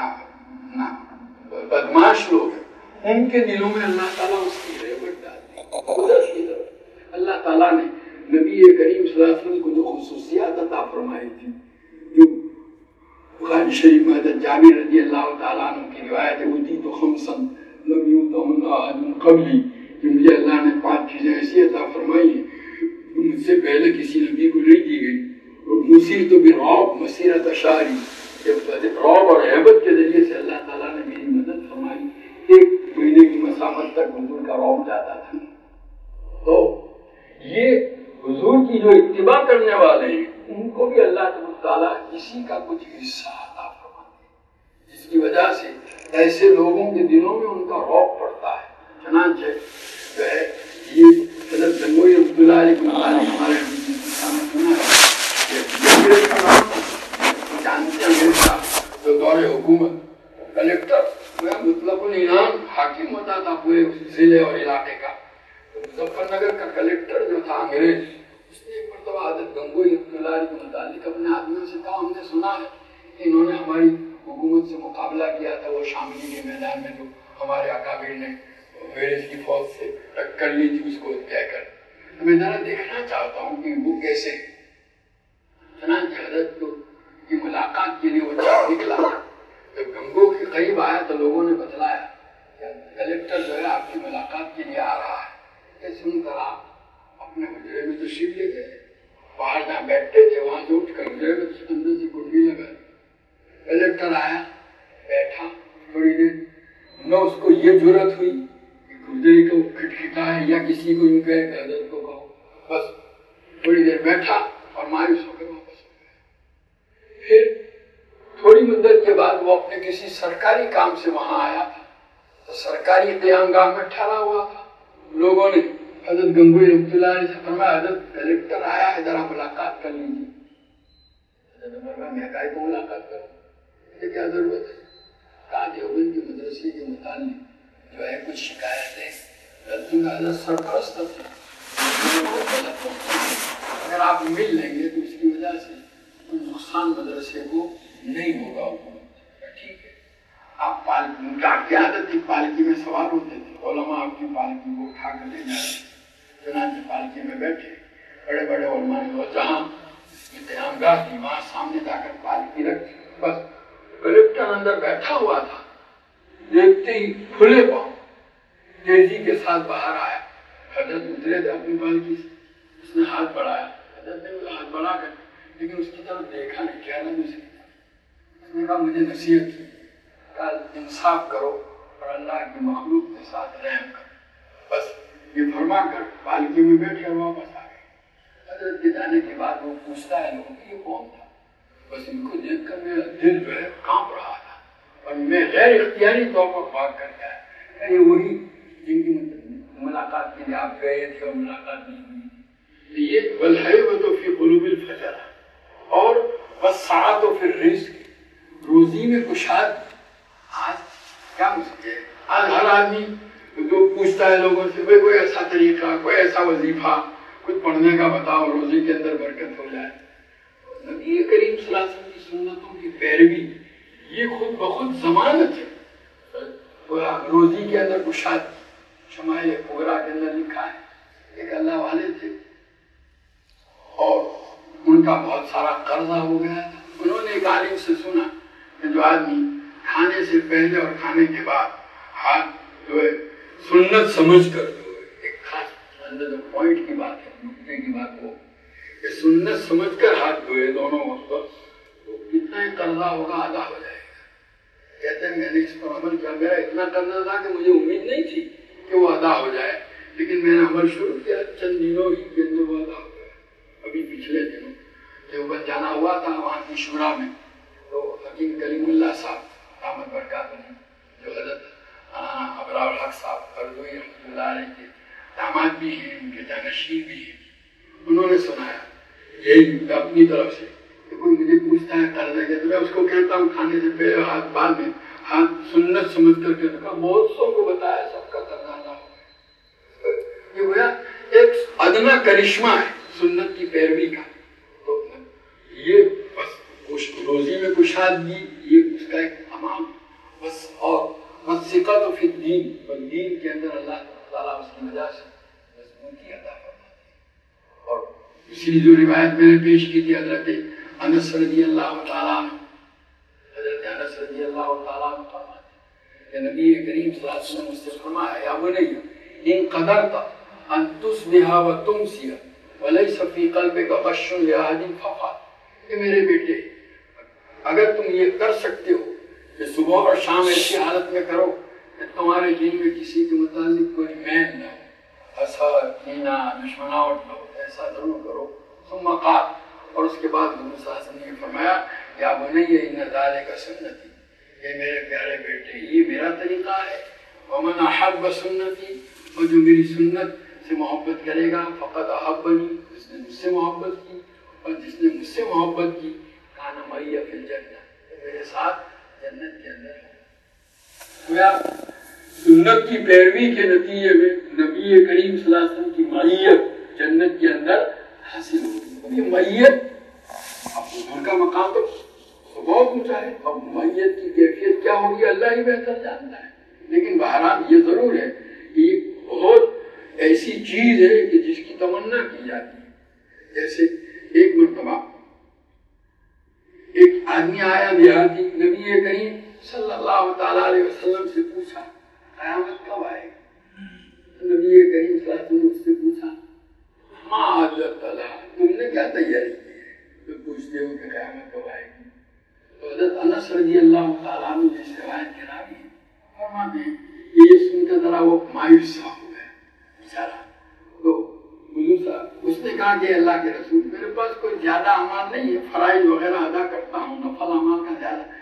[SPEAKER 1] بدماش لوگ ہیں ان کے دلوں میں اللہ تعالیٰ اس کی حیبت ڈال دیں گے. قدرت کی طرف اللہ تعالیٰ نے نبی کریم صلی اللہ علیہ وسلم کو جو خصوصیات عطا فرمائی تھی, جو بخاری شریف میں حضرت جابر رضی اللہ تعالیٰ عنہ کی روایت ہے, اوتیت خمسا لم یؤتہن احد قبلی, کہ مجھے اللہ نے 5 چیزیں ایسی عطا فرمائی ہیں مجھ سے پہلے کسی نبی کو نہیں دی گئی. نصرت بالرعب مسیرۃ شہری, رعب اور ہیبت کے ذریعے سے اللہ تعالیٰ نے میری مدد فرمائی. 1 مہینے کی مسافت تک حضور کا رعب جاتا تھا. تو یہ حضور کی جو اتباع کرنے والے ہیں ان کو بھی اللہ تعالیٰ کسی کا کچھ حصہ عطا فرماتے ہیں, جس کی وجہ سے ایسے لوگوں کے دلوں میں ان کا رعب پڑتا ہے. چنانچہ جو ہے یہ حضرت گنگوئی رحمۃ اللہ علیہ ہمارے سنا ہے کہ جانتے ہیں جو دور حکومت کلیکٹر مطلب العنان حاکم ہوتا تھا پورے ضلع اور علاقے کا. مظفر نگر کا کلیکٹر جو تھا انگریز, اس نے ایک مرتبہ حضرت گنگوئی رحمۃ اللہ علیہ کے متعلق اپنے آدمیوں سے کہا, ہم نے سنا ہے کہ انہوں نے ہماری حکومت سے مقابلہ کیا تھا, وہ شاملی کے میدان میں جو ہمارے اکابر نے انگریز کی فوج سے ٹکر لی تھی اس کو کہہ کر, میں ذرا دیکھنا چاہتا ہوں کہ وہ کیسے. چنانچہ حضرت کو کی ملاقات کے لیے وہ نکلا. جب گنگو کے قریب آیا تو لوگوں نے بتلایا کہ کلیکٹر جو ہے آپ کی ملاقات کے لیے آ رہا ہے. سن کر آپ اپنے حجرے میں تشریف لے گئے. باہر جہاں بیٹھتے تھے وہاں سے اٹھ کر حجرے میں اندر سے کنڈی لگائی. کلیکٹر آیا, بیٹھا تھوڑی دیر, نہ اس کو یہ جرأت ہوئی کہ حجرے کو کھٹکھٹائے یا کسی کو یوں کہے کہ حضرت کو کہو. بس تھوڑی دیر بیٹھا اور مایوس ہو کر واپس ہو گیا. پھر تھوڑی مدت کے بعد وہ اپنے کسی سرکاری کام سے وہاں آیا تھا، تو سرکاری قیامگاہ میں ٹھہرا ہوا تھا. لوگوں نے حضرت گنگوئی رحمۃ اللہ علیہ سے فرمایا حضرت کلیکٹر آیا ہے، ذرا ملاقات کر لیجیے. حضرت نے فرمایا میں کاہے کو ملاقات کروں، مجھے کیا ضرورت ہے؟ کہا دیوبند کے مدرسے کے متعلق جو ہے کچھ شکایت ہے. حضرت سرپرست تھے، اگر آپ مل لیں گے تو اس کی وجہ سے کوئی نقصان مدرسے کو نہیں ہوگا. ٹھیک ہے. آپ آپ کی عادت تھی پالکی میں سوار ہوتے تھے، علماء آپ کی پالکی کو اٹھا کر لے جا رہے. چنانچہ پالکی میں بیٹھے بڑے بڑے علماء نے جہاں قیامگاہ تھی وہاں سامنے جا کر پالکی رکھی. بس کلیکٹر اندر بیٹھا ہوا تھا، دیکھتے ہی کھلے پاؤں تیزی کے ساتھ باہر آیا. حضرت اترے تھے اپنی پالکی سے، اس نے ہاتھ بڑھایا. حضرت نے ہاتھ بڑھا کر لیکن اس کی طرف دیکھا نہیں، چہرہ نہیں سے. اس نے کہا مجھے نصیحت کی، کہا انصاف کرو اور اللہ کی مخلوق کے ساتھ رحم کرو. بس یہ فرما کر پالکی میں بیٹھے اور واپس آ گئے. حضرت کے جانے کے بعد وہ پوچھتا ہے لوگوں کہ یہ کون تھا. بس ان کو دیکھ کر میرا دل جو ہے کانپ رہا تھا اور میں غیر اختیاری طور پر بھاگ کر گیا. یہ وہی جن کی ملاقات کے لیے آپ گئے تھے اور ملاقات نہیں ہوئی تھی. یہ والحیبۃ فی قلوب الفجر اور والسعۃ فی الرزق، روزی میں کشاد. آج کیا مشکل ہے، آج ہر آدمی جو پوچھتا ہے لوگوں سے بھائی کوئی ایسا طریقہ، کوئی ایسا وظیفہ کچھ پڑھنے کا بتاؤ روزی کے اندر برکت ہو جائے. نبی کریم صلی اللہ علیہ وسلم کی سنتوں کی پیروی یہ خود بخود ضمانت ہے. روزی کے اندر کشاد شمائل کبریٰ کے اندر لکھا ہے ایک اللہ والے تھے اور ان کا بہت سارا قرضہ ہو گیا تھا. انہوں نے ایک عالم سے سنا کہ جو آدمی کھانے سے پہلے اور کھانے کے بعد ہاتھ جو ہے سنت سمجھ کر جو ہے ایک خاص اندر پوائنٹ کی بات ہے، نقطے کی بات ہو کہ سنت سمجھ کر ہاتھ دھوئے دونوں وقت تو کتنا ہی قرضہ ہوگا ادا ہو جائے گا. کہتے ہیں میں نے اس پر عمل کیا، میرا اتنا قرضہ تھا کہ مجھے امید نہیں تھی کہ وہ ادا ہو جائے، لیکن میں نے عمل شروع کیا، چند دنوں ہی کے اندر وہ ادا ہو گیا. ابھی پچھلے دنوں دیوبند جانا ہوا تھا، وہاں کی شورا میں تو حکیم کلیم اللہ صاحب رحمت برکات نے جو حضرت ابرار الحق صاحب فرزوی رحمۃ اللہ علیہ کے داماد بھی ہیں، ان کے جانشین بھی ہیں، انہوں نے سنایا یہی اپنی طرف سے کہ کوئی مجھے پوچھتا ہے قرضہ کے تو میں اس کو کہتا ہوں کھانے سے پہلے ہاتھ بعد میں ہاتھ سنت سمجھ کر کے رکھا. بہت سو کو بتایا سب کا قرضہ ادا ہو گیا. یہ گویا ایک ادنا کرشمہ ہے سنت کی پیروی کا. تو یہ بس روزی میں کشادگی یہ اس کا ایک امام بس. اور ثقۃ فی الدین، دین کے اندر اللہ تعالیٰ اس کی وجہ سے مضبوطی عطا فرماتے ہیں. اور اسی جو روایت میں نے پیش کی تھی حضرت انس رضی اللہ تعالیٰ عنہ، حضرت انس رضی اللہ تعالیٰ عنہ فرماتے ہیں کہ نبی کریم صلی اللہ علیہ وسلم نے اس سے فرمایا یا بنی ان قدرت ان تصبح وتمسی ولیس فی قلبک غش لأحد فافعل. کہ میرے بیٹے اگر تم یہ کر سکتے ہو کہ صبح اور شام ایسی حالت میں کرو کہ تمہارے دل میں کسی کے متعلق کوئی میل نہ ہو، حسد، کینہ، دشمناوٹ نہ ہو، ایسا ضرور کرو. ثم قال، اور اس کے بعد حضور صلی اللہ علیہ وسلم نے فرمایا یا بنی ان ذلک سنتی، کہ میرے پیارے بیٹے یہ میرا طریقہ ہے. ومن احب سنتی، اور جو میری سنت سے محبت کرے گا فقط احبنی، جس نے مجھ سے محبت کی، اور جس نے مجھ سے محبت کی کان معی فی الجنہ، میرے ساتھ جنت کے اندر ہے. گویا سنت کی پیروی کے نتیجے میں نبی کریم صلی اللہ علیہ وسلم کی معیت جنت کے اندر حاصل ہوگی. یہ معیت اب ان کا مقام تو بہت اونچا ہے، اب معیت کی کیفیت کیا ہوگی اللہ ہی بہتر جانتا ہے. لیکن بہرحال یہ ضرور ہے کہ یہ بہت ایسی چیز ہے کہ جس کی تمنا کی جاتی ہے. جیسے ایک مرتبہ ایک آدمی آیا دیہاتی، نبی کریم صلی اللہ تعالیٰ علیہ وسلم سے پوچھا قیامت کب آئے گی؟ نبی کریم صلی اللہ علیہ وسلم سے پوچھا ما عجلت لها، تم نے کیا تیاری کی ہے جو پوچھتے ہو کہ قیامت کب آئے گی؟ تو حضرت انس رضی اللہ تعالیٰ عنہ جس روایت کے راوی ہیں فرماتے ہیں کہ یہ سن کر ذرا وہ مایوس سا ہو گیا بیچارہ. تو حضور صاحب اس نے کہا کہ اللہ کے رسول میرے پاس کوئی زیادہ اعمال نہیں ہے، فرائض وغیرہ ادا کرتا ہوں، نفل اعمال کا زیادہ،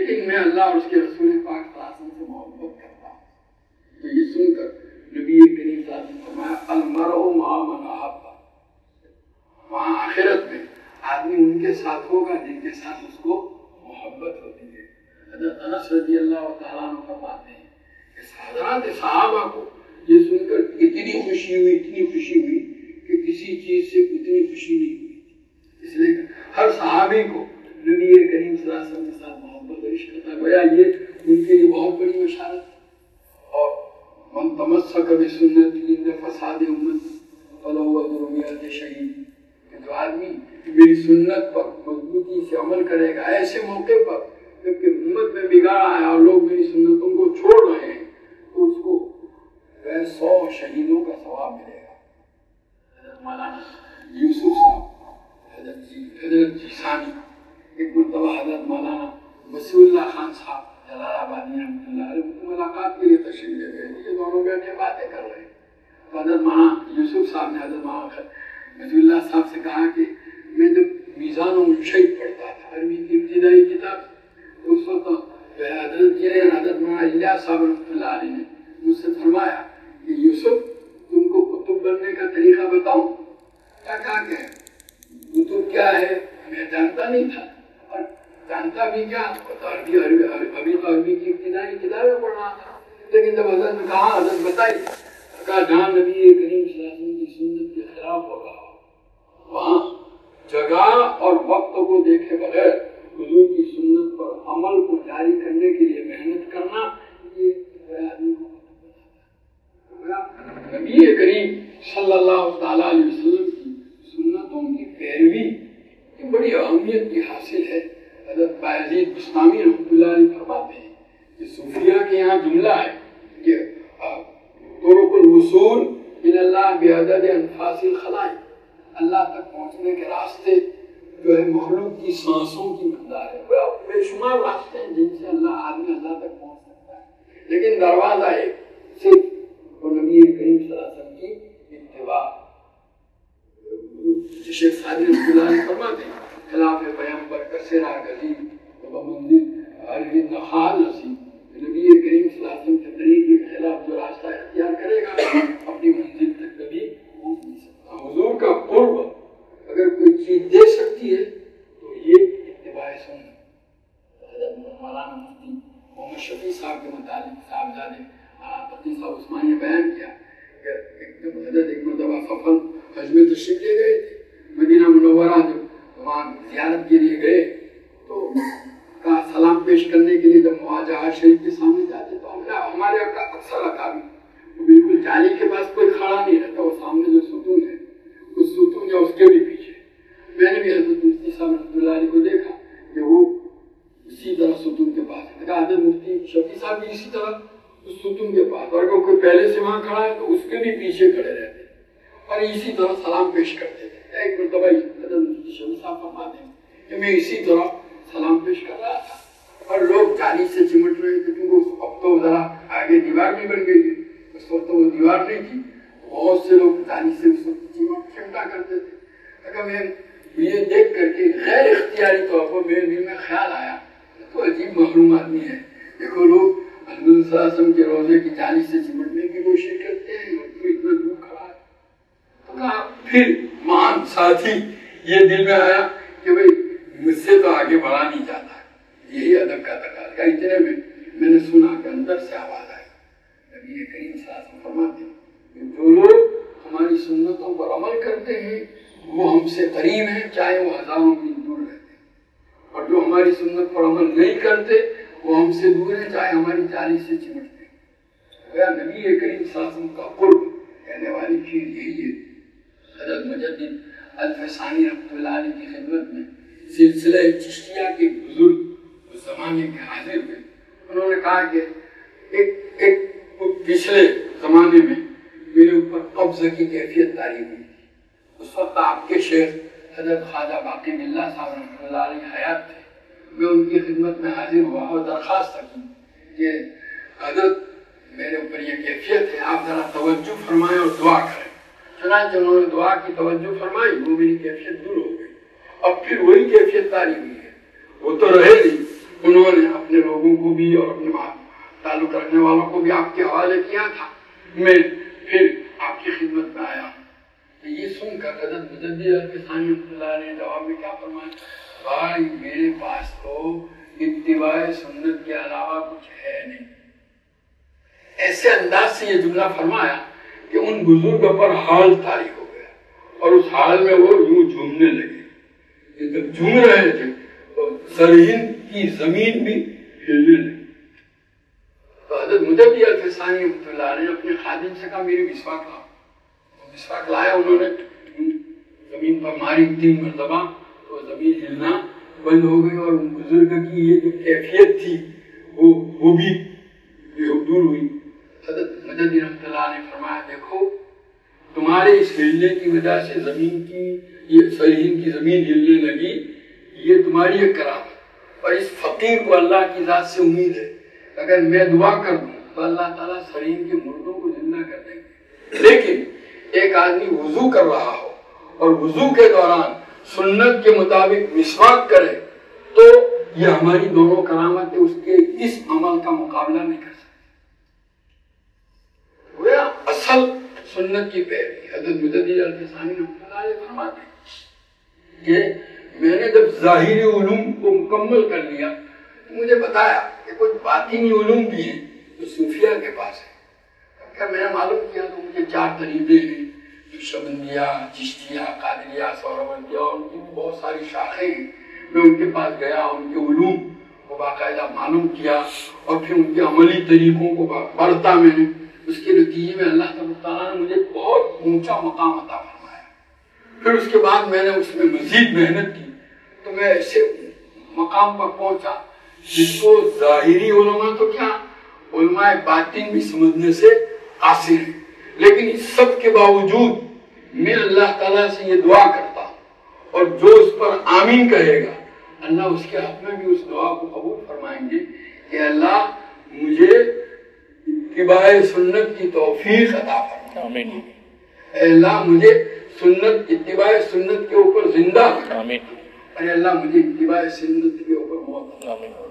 [SPEAKER 1] لیکن میں اللہ اور اس کے رسول پاک صلی اللہ علیہ وسلم سے محبت کرتا ہوں۔ تو یہ سن کر نبی کریم صلی اللہ علیہ وسلم نے فرمایا المرء مع من احب، وہاں آخرت میں آدمی ان کے ساتھ ہوگا جن کے ساتھ اس کو محبت ہوتی ہے۔ حضرت انس رضی اللہ تعالیٰ عنہ فرماتے ہیں کہ حضرات صحابہ کو یہ سن کر اتنی خوشی ہوئی کہ کسی چیز سے اتنی خوشی نہیں ہوئی تھی۔ اس لیے ہر صحابی کو نبی کریم صلی اللہ علیہ وسلم کے ساتھ محبت اور عشق تھا، گویا یہ ان کے لیے بہت بڑی بشارت ہے۔ اور من تمسک بسنتی عند فساد امتی فلہ اجر مئۃ شہید، کہ جو آدمی میری سنت پر مضبوطی سے عمل کرے گا ایسے موقع پر جبکہ امت میں بگاڑ آیا اور لوگ میری سنتوں کو چھوڑ رہے ہیں، تو اس کو 100 شہیدوں کا ثواب ملے گا۔ حضرت مولانا یوسف صاحب، حضرت جیسانی، ایک مرتبہ حضرت مولانا وسیع اللہ خان صاحب جلال آبادی رحمۃ اللہ علیہ ملاقات کے لیے تشریف لے گئے، یہ دونوں بیٹھے باتیں کر رہے ہیں۔ تو حضرت مولانا یوسف صاحب نے حضرت مولانا وسیع اللہ صاحب سے کہا کہ میں جب میزان و منشید پڑھتا تھا عربی کی ابتدائی کتاب، اس وقت حضرت حضرت مولانا الیاس صاحب رحمۃ اللہ علیہ نے مجھ سے فرمایا کہ یوسف تم کو کتب بننے کا طریقہ بتاؤں؟ کیا کہا کہ کتب کیا ہے میں جانتا نہیں تھا، اور جانتا بھی کیا عربی کی ابتدائی کتابیں پڑھ رہا تھا، لیکن جب حضرت نے کہا حضرت بتائیے، کہا جہاں نبی کریم صلی اللہ علیہ وسلم کی سنت کے خلاف ہوگا وہاں جگہ اور وقت کو دیکھے بغیر حضور کی سنت پر عمل کو جاری کرنے کے لیے محنت کرنا، یہ آدمی کو نبی کریم صلی اللہ تعالیٰ علیہ وسلم کی سنتوں کی پیروی کی بڑی اہمیت کی حاصل ہے۔ حضرت بایزید بستامی رحمۃ اللہ علیہ فرماتے ہیں کہ صوفیہ کے یہاں جملہ ہے کہ طرق الوصول الی اللہ بعدد انفاس الخلائق، اللہ تک پہنچنے کے راستے جو ہے مخلوق کی سانسوں کی مقدار ہے، وہ بے شمار راستے ہیں جن سے آدمی اللہ تک پہنچ سکتا ہے، لیکن دروازہ ایک صرف وہ نبی کریم صلی اللہ علیہ وسلم کی اتباع۔ شیخ سعدی رحمۃ اللہ علیہ فرماتے ہیں خلاف پیغمبر کا سرا گزید و منزل عرض نخال نصیب، نبی کریم صلی اللہ علیہ وسلم کے طریقے کے خلاف جو راستہ اختیار کرے گا اپنی منزل تک کبھی پہنچ نہیں سکتا۔ حضور کا قرب اگر کوئی چیز دے سکتی ہے تو یہ اتباع سنت۔ حضرت مولانا مفتی محمد شفیع صاحب کے متعلق صاحبزادے تقی صاحب عثمانی نے بیان کیا کہ حضرت ایک مرتبہ سفر حج میں تشریف لے گئے تھے، مدینہ منورہ جب وہاں زیارت کے لیے گئے تو کا سلام پیش کرنے کے لیے جب مواجہ شریف کے سامنے جاتے تو ہمارے اکثر اکابر وہ بالکل جالی کے پاس کوئی کھڑا نہیں رہتا، وہ سامنے جو ستون ہے اس ستون یا اس کے بھی پیچھے، میں نے بھی حضرت مفتی صاحب رحمۃ اللہ علیہ کو دیکھا کہ وہ اسی طرح ستون کے پاس ہے، کہا حضرت مفتی شفیع صاحب بھی اسی طرح اس ستون کے پاس، اور اگر کوئی پہلے سے وہاں کھڑا ہے تو اس کے بھی پیچھے کھڑے رہتے اور اسی طرح سلام پیش کرتے تھے۔ ایک مرتبہ حضرت مفتی شفیع صاحب فرماتے ہیں کہ میں اسی طرح سلام پیش کر رہا تھا اور لوگ جالی سے چمٹ رہے تھے، کیونکہ اب تو ذرا آگے دیوار بھی بن گئی تھی، اس وقت وہ دیوار نہیں تھی، بہت سے لوگ جالی سے اس وقت چمٹا کرتے تھے۔ اگر میں یہ دیکھ کر کے غیر اختیاری طور پر میرے دل میں خیال آیا تو عجیب محروم آدمی ہے، دیکھو لوگ حضور صلی اللہ علیہ وسلم کے روزے کی جالی سے چمٹنے کی کوشش کرتے ہیں اور تو اتنا دور کھڑا ہے۔ تو کہا پھر مان ساتھی یہ دل میں آیا کہ بھئی مجھ سے تو آگے بڑھا نہیں جاتا، یہی ادب کا تقاضا۔ اتنے میں نے سنا کہ اندر سے آواز آئی، نبی کریم صلی اللہ علیہ وسلم فرماتے ہیں کہ جو لوگ ہماری سنتوں پر عمل کرتے ہیں وہ ہم سے قریب ہیں، چاہے وہ ہزاروں میل دور رہتے ہیں، اور جو ہماری سنت پر عمل نہیں کرتے وہ ہم سے دور ہیں، چاہے ہماری جالی سے چمٹتے ہیں۔ نبی کریم صلی اللہ علیہ وسلم کا قرب کہنے والی چیز یہی ہے۔ حضرت مجدد الفسانی رحمۃ اللہ علیہ کی خدمت میں سلسلہ چشتیہ کے بزرگ اس زمانے کے حاضر ہوئے، انہوں نے کہا کہ ایک پچھلے زمانے میں میرے اوپر قبض کی کیفیت طاری ہوئی تھی، اس وقت آپ کے شیخ حضرت خواجہ باقی باللہ صاحب رحمۃ اللہ علیہ حیات تھے، میں ان کی خدمت میں حاضر ہوا اور درخواست کی کہ حضرت میرے اوپر یہ کیفیت ہے، آپ ذرا توجہ فرمائیں اور دعا کریں۔ چنانچہ انہوں نے دعا کی، توجہ فرمائی، وہ میری کیفیت دور ہو گئی۔ اب پھر وہی کیفیت طاری ہوئی ہے، وہ تو رہے نہیں، انہوں نے اپنے اپنے لوگوں کو بھی اور اپنے تعلق رکھنے والوں کو بھی آپ کے حوالے کیا تھا. میں پھر آپ کی خدمت میں آیا. یہ سن کر حضرت مجدد الفسانی رحمۃ اللہ نے جواب میں کیا فرمایا؟ بھائی میرے پاس تو اتباع سنت کے علاوہ کچھ ہے نہیں. ایسے انداز سے یہ جملہ فرمایا کہ ان بزرگوں پر حال طاری ہو گیا اور اس حال میں وہ یوں جھومنے لگے. جب جھوم رہے تھے تو سرہند کی زمین بھی ہلنے لگی. تو حضرت مجدد الفسانی رحمۃ اللہ نے اپنے خادم سے کہا میری مسواک لاؤ. مسواک لایا, انہوں نے زمین پر ماری 3 مرتبہ تو زمین ہلنا بند ہو گئی اور ان بزرگ کی یہ جو کیفیت تھی وہ بھی دور ہوئی. حضرت مجدد رحمۃ اللہ نے فرمایا دیکھو تمہارے اس ہلنے کی وجہ سے زمین کی یہ سرہند کی زمین ہلنے لگی, یہ تمہاری ایک کرامت. اور اس فقیر کو اللہ کی ذات سے امید ہے اگر میں دعا کر دوں تو اللہ تعالیٰ سرہند کے مردوں کو زندہ کر دیں گے. لیکن ایک آدمی وضو کر رہا ہو اور وضو کے دوران سنت کے مطابق مسواک کرے تو یہ ہماری دونوں کرامتیں اس کے اس عمل کا مقابلہ نہیں کر سکتی. اصل سنت کی پیروی. حضرت مجدد الفسانی رحمۃ اللہ علیہ فرماتے ہیں کہ میں نے جب ظاہری علوم کو مکمل کر لیا تو مجھے بتایا کہ کچھ باطنی علوم بھی ہیں جو صوفیہ کے پاس ہے. میں نے معلوم کیا تو مجھے 4 طریقے ہیں, نقشبندیہ, چشتیہ, قادریہ, سہروردیہ اور ان کی بہت ساری شاخیں ہیں. میں ان کے پاس گیا, ان کے علوم کو باقاعدہ معلوم کیا اور پھر ان کے عملی طریقوں کو پڑھتا میں نے. اس کے نتیجے میں اللہ تعالیٰ نے مجھے بہت اونچا مقام عطا فرمایا. پھر اس کے بعد میں نے اس میں مزید محنت کی تو میں ایسے مقام پر پہنچا جس کو ظاہری علماء تو کیا علماء باطن بھی سمجھنے سے قاصر ہیں. لیکن اس سب کے باوجود میں اللہ تعالیٰ سے یہ دعا کرتا ہوں اور جو اس پر آمین کہے گا اللہ اس کے حق میں بھی اس دعا کو قبول فرمائیں گے کہ اللہ مجھے اتباع سنت کی توفیق عطا فرما. اے اللہ مجھے اتباع سنت کے اوپر زندہ رکھ. اے اللہ مجھے اتباع سنت کے اوپر موت عطا فرما.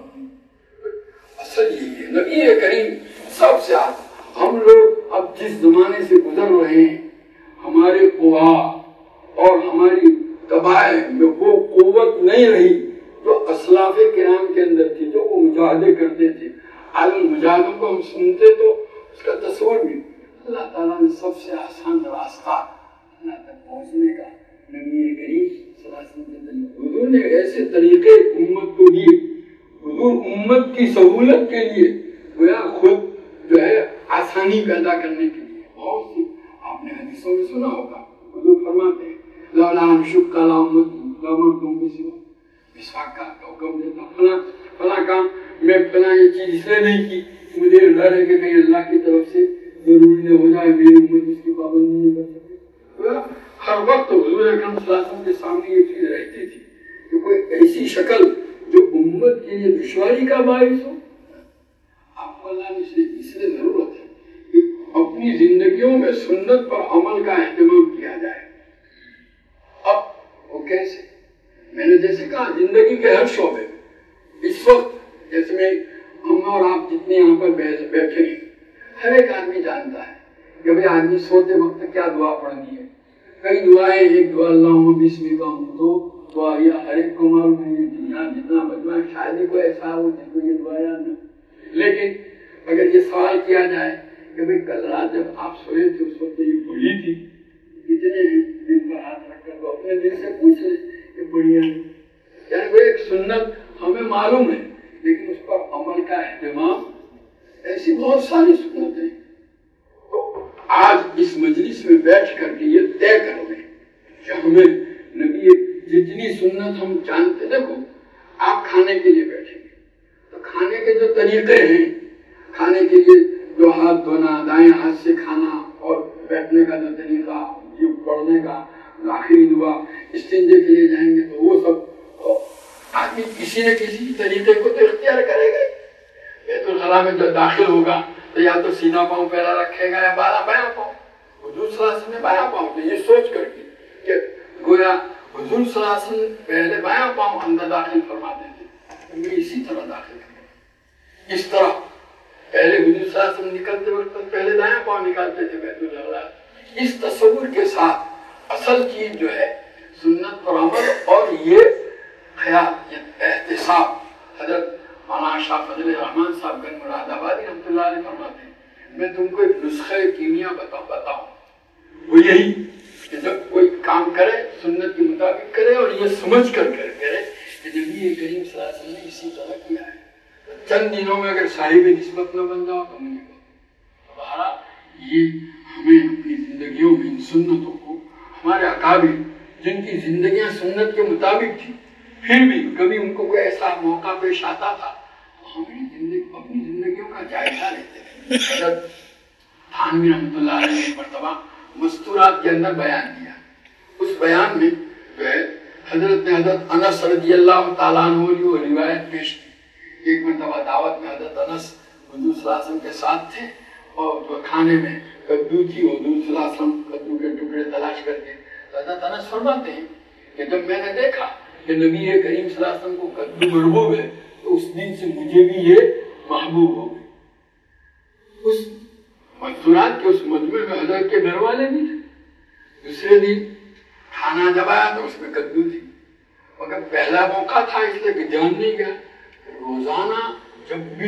[SPEAKER 1] اصل یہی ہے نبی کریم سب سے ہم لوگ اب جس زمانے سے گزر رہے ہیں ہمارے قوا اور ہماری قبائل میں وہ قوت نہیں رہی جو اسلاف کرام کے اندر تھی, جو وہ مجاہدے کرتے تھے. عالم مجاہدوں کو ہم سنتے تو اس کا تصور بھی اللہ تعالیٰ نے سب سے آسان راستہ اللہ تک پہنچنے کا نبی کریم صلی اللہ علیہ وسلم کے ذریعے حضور نے ایسے طریقے امت کو دیے. حضور امت کی سہولت کے لیے گویا خود جو ہے آسانی پیدا کرنے کے لیے بہت سی آپ نے حدیثوں میں سنا ہوگا. حضور فرماتے ہیں لولا ان شق علی امتی لامرتم بسواک. مسواک کا حکم دیتا فلاں کام میں فلاں یہ چیز اس لیے نہیں کی مجھے ڈر ہے کہ کہیں اللہ کی طرف سے ضروری نہ ہو جائے میری امت اس کی پابندی نہیں کر سکے. ہر وقت حضور اکرم صلی اللہ علیہ وسلم کے سامنے یہ چیز رہتی تھی کہ کوئی ایسی شکل جو امت کے لیے دشواری کا باعث ہو. آپ کو اللہ نے اس لیے ضرورت ہے کہ اپنی زندگیوں میں سنت پر عمل کا اہتمام کیا جائے. اب وہ کیسے؟ میں نے جیسے کہا زندگی کے ہر شعبے میں اس وقت جیسے میں ہم اور آپ جتنے یہاں پر بیٹھے ہیں ہر ایک آدمی جانتا ہے کہ بھئی آدمی سوتے وقت کیا دعا پڑھنی ہے. کئی دعائیں, ایک دعا اللہم بسمک تو دعا یہ ہر ایک کو معلوم ہے. جتنا مجمع شاید ہی کوئی ایسا ہو جس کو یہ دعا یاد نہ. لیکن اگر یہ سوال کیا جائے کہ بھئی کل رات جب آپ سوئے تھے اس وقت یہ پڑھی تھی, کتنے ہیں دل پر ہاتھ رکھ کر اپنے دل سے پوچھ لیں کہ بڑھیا ہے. یعنی وہ ایک سنت ہمیں معلوم ہے لیکن اس پر عمل کا اہتمام. ایسی بہت ساری سنتیں تو آج اس مجلس میں بیٹھ کر کے یہ طے کر لیں کہ ہمیں نبی جتنی سنت ہم جانتے. دیکھو آپ کھانے کے لیے بیٹھیں گے تو کھانے کے جو طریقے ہیں, کھانے کے لیے جو ہاتھ دھونا, دائیں ہاتھ سے کھانا اور بیٹھنے کا جو طریقہ, یہ پڑھنے کا آخری دعا, استنجے کے لیے جائیں گے تو وہ سب آدمی کسی نہ کسی طریقے کو تو اختیار کرے گا. بیت الخلاء میں جب داخل ہوگا تو یا تو سیدھا پاؤں پہلا رکھے گا یا بایاں پاؤں. حضور صلی اللہ علیہ وسلم نے بایاں پاؤں پہ یہ سوچ کر کے کہ گویا حضور صلی اللہ علیہ وسلم پہلے بایاں پاؤں اندر داخل فرماتے تھے, میں اسی طرح داخل کروں. اس طرح پہلے حضور صلی اللہ علیہ وسلم نکلتے وقت پہلے دائیں پاؤں نکالتے تھے بیت اللہ، اس تصور کے ساتھ اصل چیز جو ہے سنت پر عمل اور یہ خیال، یہ احتساب. حضرت مولانا شاہ فضل الرحمان صاحب گنج مراد آبادی رحمۃ اللہ علیہ فرماتے ہیں میں تم کو ایک نسخہ کیمیا بتاؤں، وہ یہی کہ جب کوئی کام کرے سنت کے مطابق کرے اور یہ سمجھ کر کرے کہ نبی کریم صلی اللہ علیہ وسلم نے اسی طرح کیا ہے. چند دنوں میں اگر صاحب نسبت نہ بن جاؤ تو مجھے بہرحال یہ ہمیں اپنی زندگیوں میں ان سنتوں کو، ہمارے اکابر جن کی زندگیاں سنت کے مطابق تھی پھر بھی کبھی ان کو کوئی ایسا موقع پیش آتا تھا تو ہمیں اپنی زندگیوں کا جائزہ لیتے تھے. حضرت تھانوی رحمۃ اللہ علیہ نے ایک مرتبہ مستورات کے اندر بیان دیا. اس بیان میں جو ہے حضرت نے حضرت انس رضی اللہ تعالیٰ عنہ کی وہ روایت پیش کی. ایک مرتبہ دعوت میں حضرت انس حضور صلی اللہ علیہ وسلم کے ساتھ تھے اور جو کھانے میں کدو تھی وہ حضور صلی اللہ علیہ وسلم کدو کے ٹکڑے تلاش کر کے حضرت انس فرماتے ہیں کہ جب میں نے دیکھا کہ نبی کریم صلی اللہ علیہ وسلم کو کدو محبوب ہے تو اس دن سے مجھے بھی یہ محبوب ہو گئی. اس مستورات کے اس مجمع میں حضرت کے گھر والے بھی تھے. دوسرے دن کھانا جب آیا تو اس میں کدو تھی، مگر پہلا موقع تھا اس لیے کہ جان نہیں گیا. روزانہ جب بھی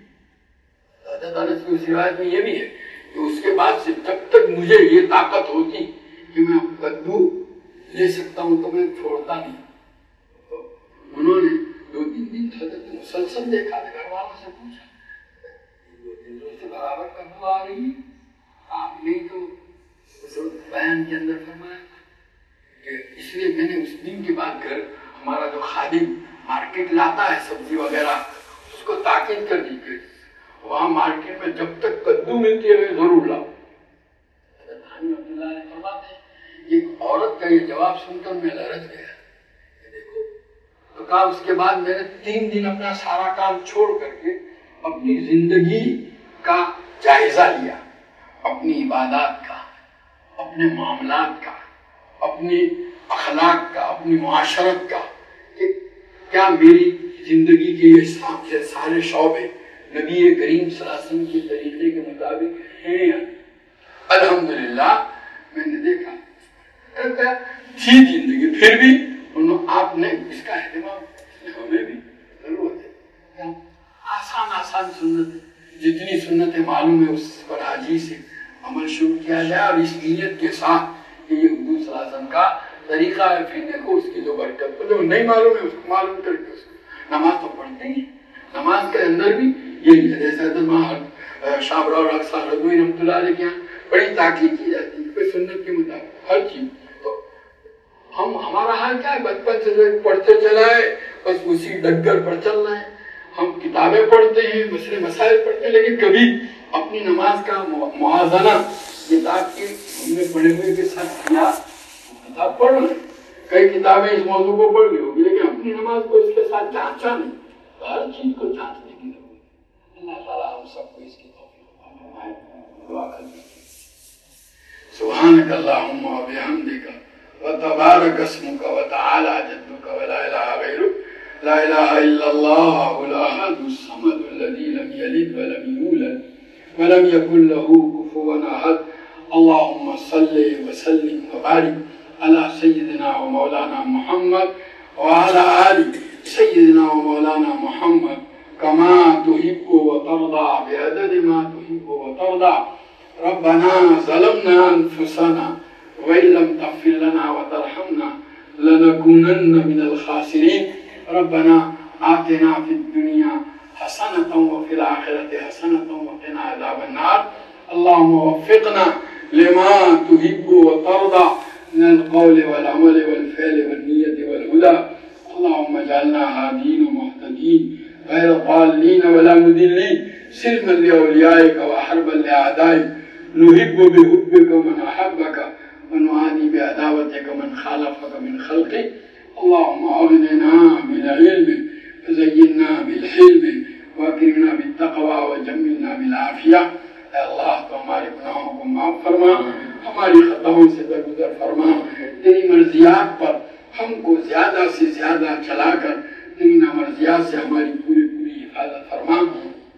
[SPEAKER 1] حضرت انس کی اس روایت میں یہ بھی ہے کہ اس کے بعد سے جب تک مجھے یہ طاقت ہوتی کہ میں کدو لے سکتا ہوں تو میں چھوڑتا نہیں. تو انہوں نے 2-3 دن حضرت مسلسل دیکھا، گھر والوں سے پوچھا 2 دن سے برابر کدو آ رہی ہے آپ نہیں، تو اس بیان کے اندر فرمایا کہ اس لیے میں نے اس دن کے بعد گھر ہمارا جو خادم مارکیٹ لاتا ہے سبزی وغیرہ اس کو تاکید کر دی کہ وہاں مارکیٹ میں جب تک کدو ملتی ہے ضرور لاؤ. ایک عورت کا یہ جواب سن کر میں لرز گیا. دیکھو تو کہا اس کے بعد میں نے 3 دن اپنا سارا کام چھوڑ کر کے اپنی زندگی کا جائزہ لیا، اپنی عبادات کا، اپنے معاملات کا، اپنی اخلاق کا، اپنی معاشرت کا، کہ کیا میری زندگی کے یہ سارے شعبے نبی کریم صلی اللہ علیہ وسلم کے طریقے کے مطابق ہیں یا نہیں. الحمدللہ میں نے دیکھا تھی زندگی پھر بھی آپ نے اس کا اہتمام، ہمیں بھی ضرورت ہے آسان سنت جتنی سنتیں معلوم ہے اس پر آجی سے عمل شروع کیا جائے اور اس نیت کے ساتھ کہ یہ حضور صلی اللہ علیہ وسلم کا طریقہ ہے. پھر دیکھو اس کی جو برکت جو نہیں معلوم ہے اس کو معلوم کر کے اس کو نماز تو پڑھتے ہی، نماز کے اندر بھی یہی ہے. جیسے حضرت شاہ ابرار اقصی رضوی رحمۃ اللہ علیہ کے یہاں بڑی تاکید کی جاتی ہے سنت کے مطابق ہر چیز. تو ہمارا حال کیا ہے، بچپن سے پڑھتے چلائے بس اسی ڈگر پر چل رہے ہیں. ہم کتابیں پڑھتے ہیں، مسئلے مسائل پڑھتے ہیں، لیکن کبھی اپنی نماز کا موازنہ کتاب کی ہم نے پڑھے ہوئے کے ساتھ کیا. کتاب پڑھ رہے کئی کتابیں اس موضوع کو پڑھ لی ہوگی لیکن اپنی نماز کو اس کے ساتھ جانچا نہیں. ہر چیز کو جانچنے کی ضرورت ہے. اللہ تعالیٰ ہم سب کو اس کی توفیق فرمائے. دعا کریں. سبحانك اللهم وبحمدك وتبارك اسمك وتعالى جدك ولا إله غيرك لا إله إلا الله الأحد الصمد الذي لم يلد ولم يولد ولم يكن له كفوا أحد. اللهم صل وسلم وبارك على سيدنا ومولانا محمد وعلى آل سيدنا ومولانا محمد كما تحب وترضى بعدد ما تحب وترضى. ربنا ظلمنا أنفسنا وإن لم تغفر لنا وترحمنا لنكونن من الخاسرين. ربنا آتنا في الدنيا حسنة وفي الآخرة حسنة وقنا عذاب النار. اللهم وفقنا لما تحب وترضى من القول والعمل والفعل والنية والهدى. اللهم اجعلنا هادين ومهتدين غير ضالين ولا مضلين سلما لأوليائك وحربا لأعدائك. نحب بحبك من أحبك ونعادي بعداوتك من خالفك من خلقك. اللهم أغننا بالعلم وزينا بالحلم وأكرمنا بالتقوى وجملنا بالعافية. اے اللہ تو ہمارے گناہوں کو معاف فرما، ہماری خطاؤں سے درگزر فرما. تیری مرضیات پر ہم کو زیادہ سے زیادہ چلا کر تیری نامرضیات سے ہماری پوری حفاظت فرما.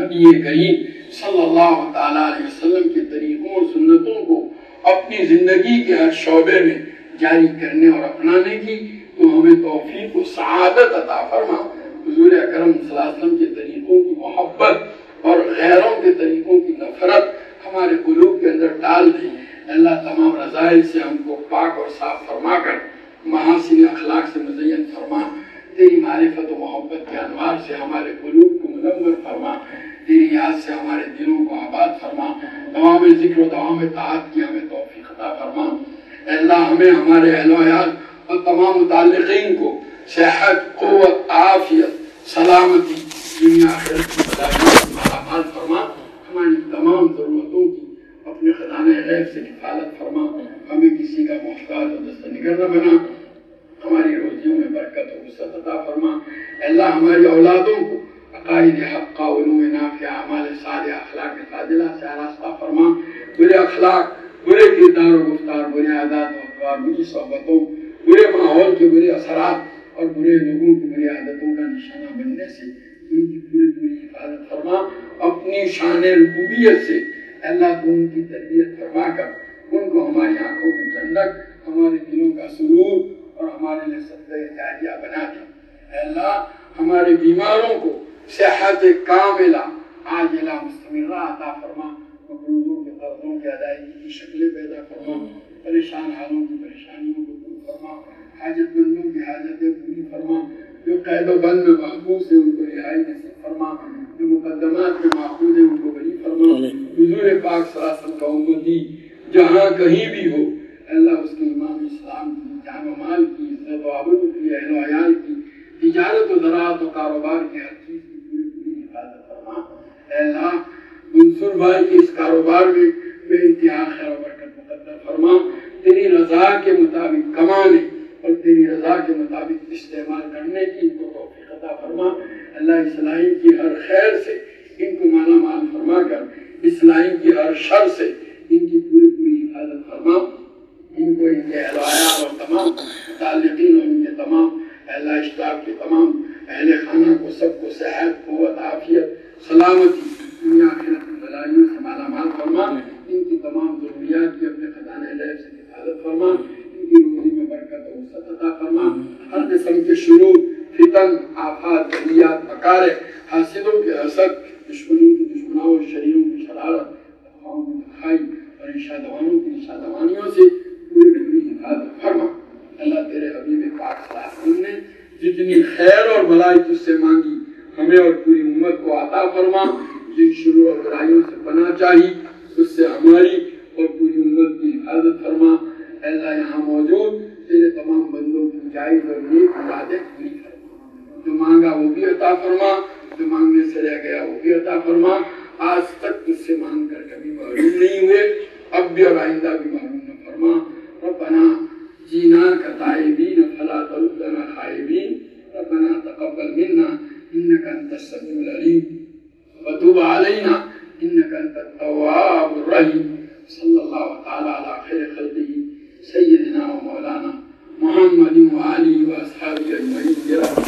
[SPEAKER 1] نبی کریم صلی اللہ تعالیٰ علیہ وسلم کے طریقوں اور سنتوں کو اپنی زندگی کے ہر شعبے میں جاری کرنے اور اپنانے کی تو ہمیں توفیق و سعادت عطا فرما۔ حضور اکرم صلی اللہ علیہ وسلم کے طریقوں کی محبت اور غیروں کے طریقوں کی نفرت ہمارے قلوب کے اندر ڈال دیں۔ اللہ تمام رذائل سے ہم کو پاک اور صاف فرما کر محاسن اخلاق سے مزین فرما۔ تیری معرفت و محبت کے انوار سے ہمارے قلوب کو منور فرما۔ تیری یاد سے ہمارے دلوں کو آباد فرما۔ دوام ذکر و دوام طاعت کی ہمیں توفیق عطا فرما۔ اے اللہ ہمیں، ہمارے اہل و عیال اور تمام متعلقین کو صحت، قوت، عافیت، سلامتی، دنیا آخرت کی بھلائی مال فرما۔ ہماری تمام ضرورتوں کی اپنے خزانے غیب سے کفالت فرما۔ ہمیں کسی کا محتاج اور دستنگر نہ بنا۔ ہماری روزیوں میں برکت و وسعت عطا فرما۔ اللہ ہماری اولادوں کو عقائد حق، علوم نافعہ، اعمال صالحہ، اخلاق فاضلہ سے آراستہ فرما۔ برے اخلاق، برے کردار و گفتار، برے عادات و اطوار، بری صحبتوں، برے ماحول کے برے اثرات اور برے لوگوں کی بری عادتوں کا نشانہ بننے سے ان کی پوری حفاظت فرما۔ اپنی شان ربوبیت سے اللہ تو ان کی تربیت فرما کر ان کو ہماری آنکھوں کی ٹھنڈک، ہمارے دلوں کا سرور اور ہمارے لیے صدقہ جاریہ بنا دے۔ اے اللہ ہمارے بیماروں کو صحت کاملہ عاجلہ مستمرہ عطا فرما۔ مقروضوں کے قرضوں کی ادائیگی کی شکلیں پیدا فرما۔ پریشان حالوں کی پریشانیوں کو دور فرما۔ حاجت مندوں کی حاجتیں پوری فرما۔ جو قید و بند میں محبوس ہیں ان کو رہائی نصیب فرما۔ جو مقدمات میں ماخوذ ہیں ان کو بری فرما۔ حضور پاک صلی اللہ علیہ وسلم کا امتی جہاں کہیں بھی ہو، اللہ اس کے امام اسلام کی جان و مال کی، عزت و آبرو کی، اہل و عیال کی، تجارت و زراعت و کاروبار کی ہر چیز کی پوری حفاظت فرما۔ اے اللہ منصور بھائی کے اس کاروبار میں بے انتہا خیر و برکت مقدر فرما۔ تیری رضا کے مطابق کمانے اور تیری رضا کے مطابق استعمال کرنے کی ان کو توفیق عطا فرما۔ اللہ اسلام کی ہر خیر سے ان کو مالا مال فرما کر اسلام کی ہر شر سے ان کی پوری حفاظت فرما۔ ان کو ان کے اہل و عیال اور تمام متعلقین اور ان کے تمام اہل اشتاق کے تمام اہل خانہ کو سب کو صحت، قوت، عافیت، سلامتی، دنیا آخرت کی بھلائیوں سے مالا مال فرما۔ ان کی تمام ضروریات کی اپنے خزانے غیب سے حفاظت فرما۔ ان کی روزی میں برکت و وسعت عطا فرما۔ ہر قسم کے شرور، فتن، آفات، بلیات، مکارے، حاسدوں کے حسد، دشمنوں کی دشمناؤں، شریروں کی شرارت، افواہوں کی تخائی اور نشا دوانوں کی نشا دوانیوں سے پوری حفاظت فرما۔ اللہ تیرے حبیب پاک صلی اللہ علیہ وسلم نے جتنی خیر اور بھلائی تجھ سے مانگی ہمیں اور پوری امت کو عطا فرما۔ جن شرور اور برائیوں سے پناہ چاہی اس سے ہماری اور پوری امت کی حفاظت فرما۔ اللہ یہاں موجود تیرے تمام بندوں کی جائز اور نیک مرادیں پوری فرما۔ جو مانگا وہ بھی عطا فرما، جو مانگنے سے رہ گیا وہ بھی عطا فرما۔ آج تک تجھ سے مانگ کر کبھی محروم نہیں ہوئے، اب بھی اور آئندہ بھی محروم نہ فرما۔ ربنا جینا کا تائبین فلا تردنا خائبین، ربنا تقبل منا انك انت السميع العليم وتب علينا انك انت التواب الرحيم۔ صلی اللہ تعالی علی خیر خلقه سیدنا و مولانا محمد و آلہ و اصحابہ اجمعین۔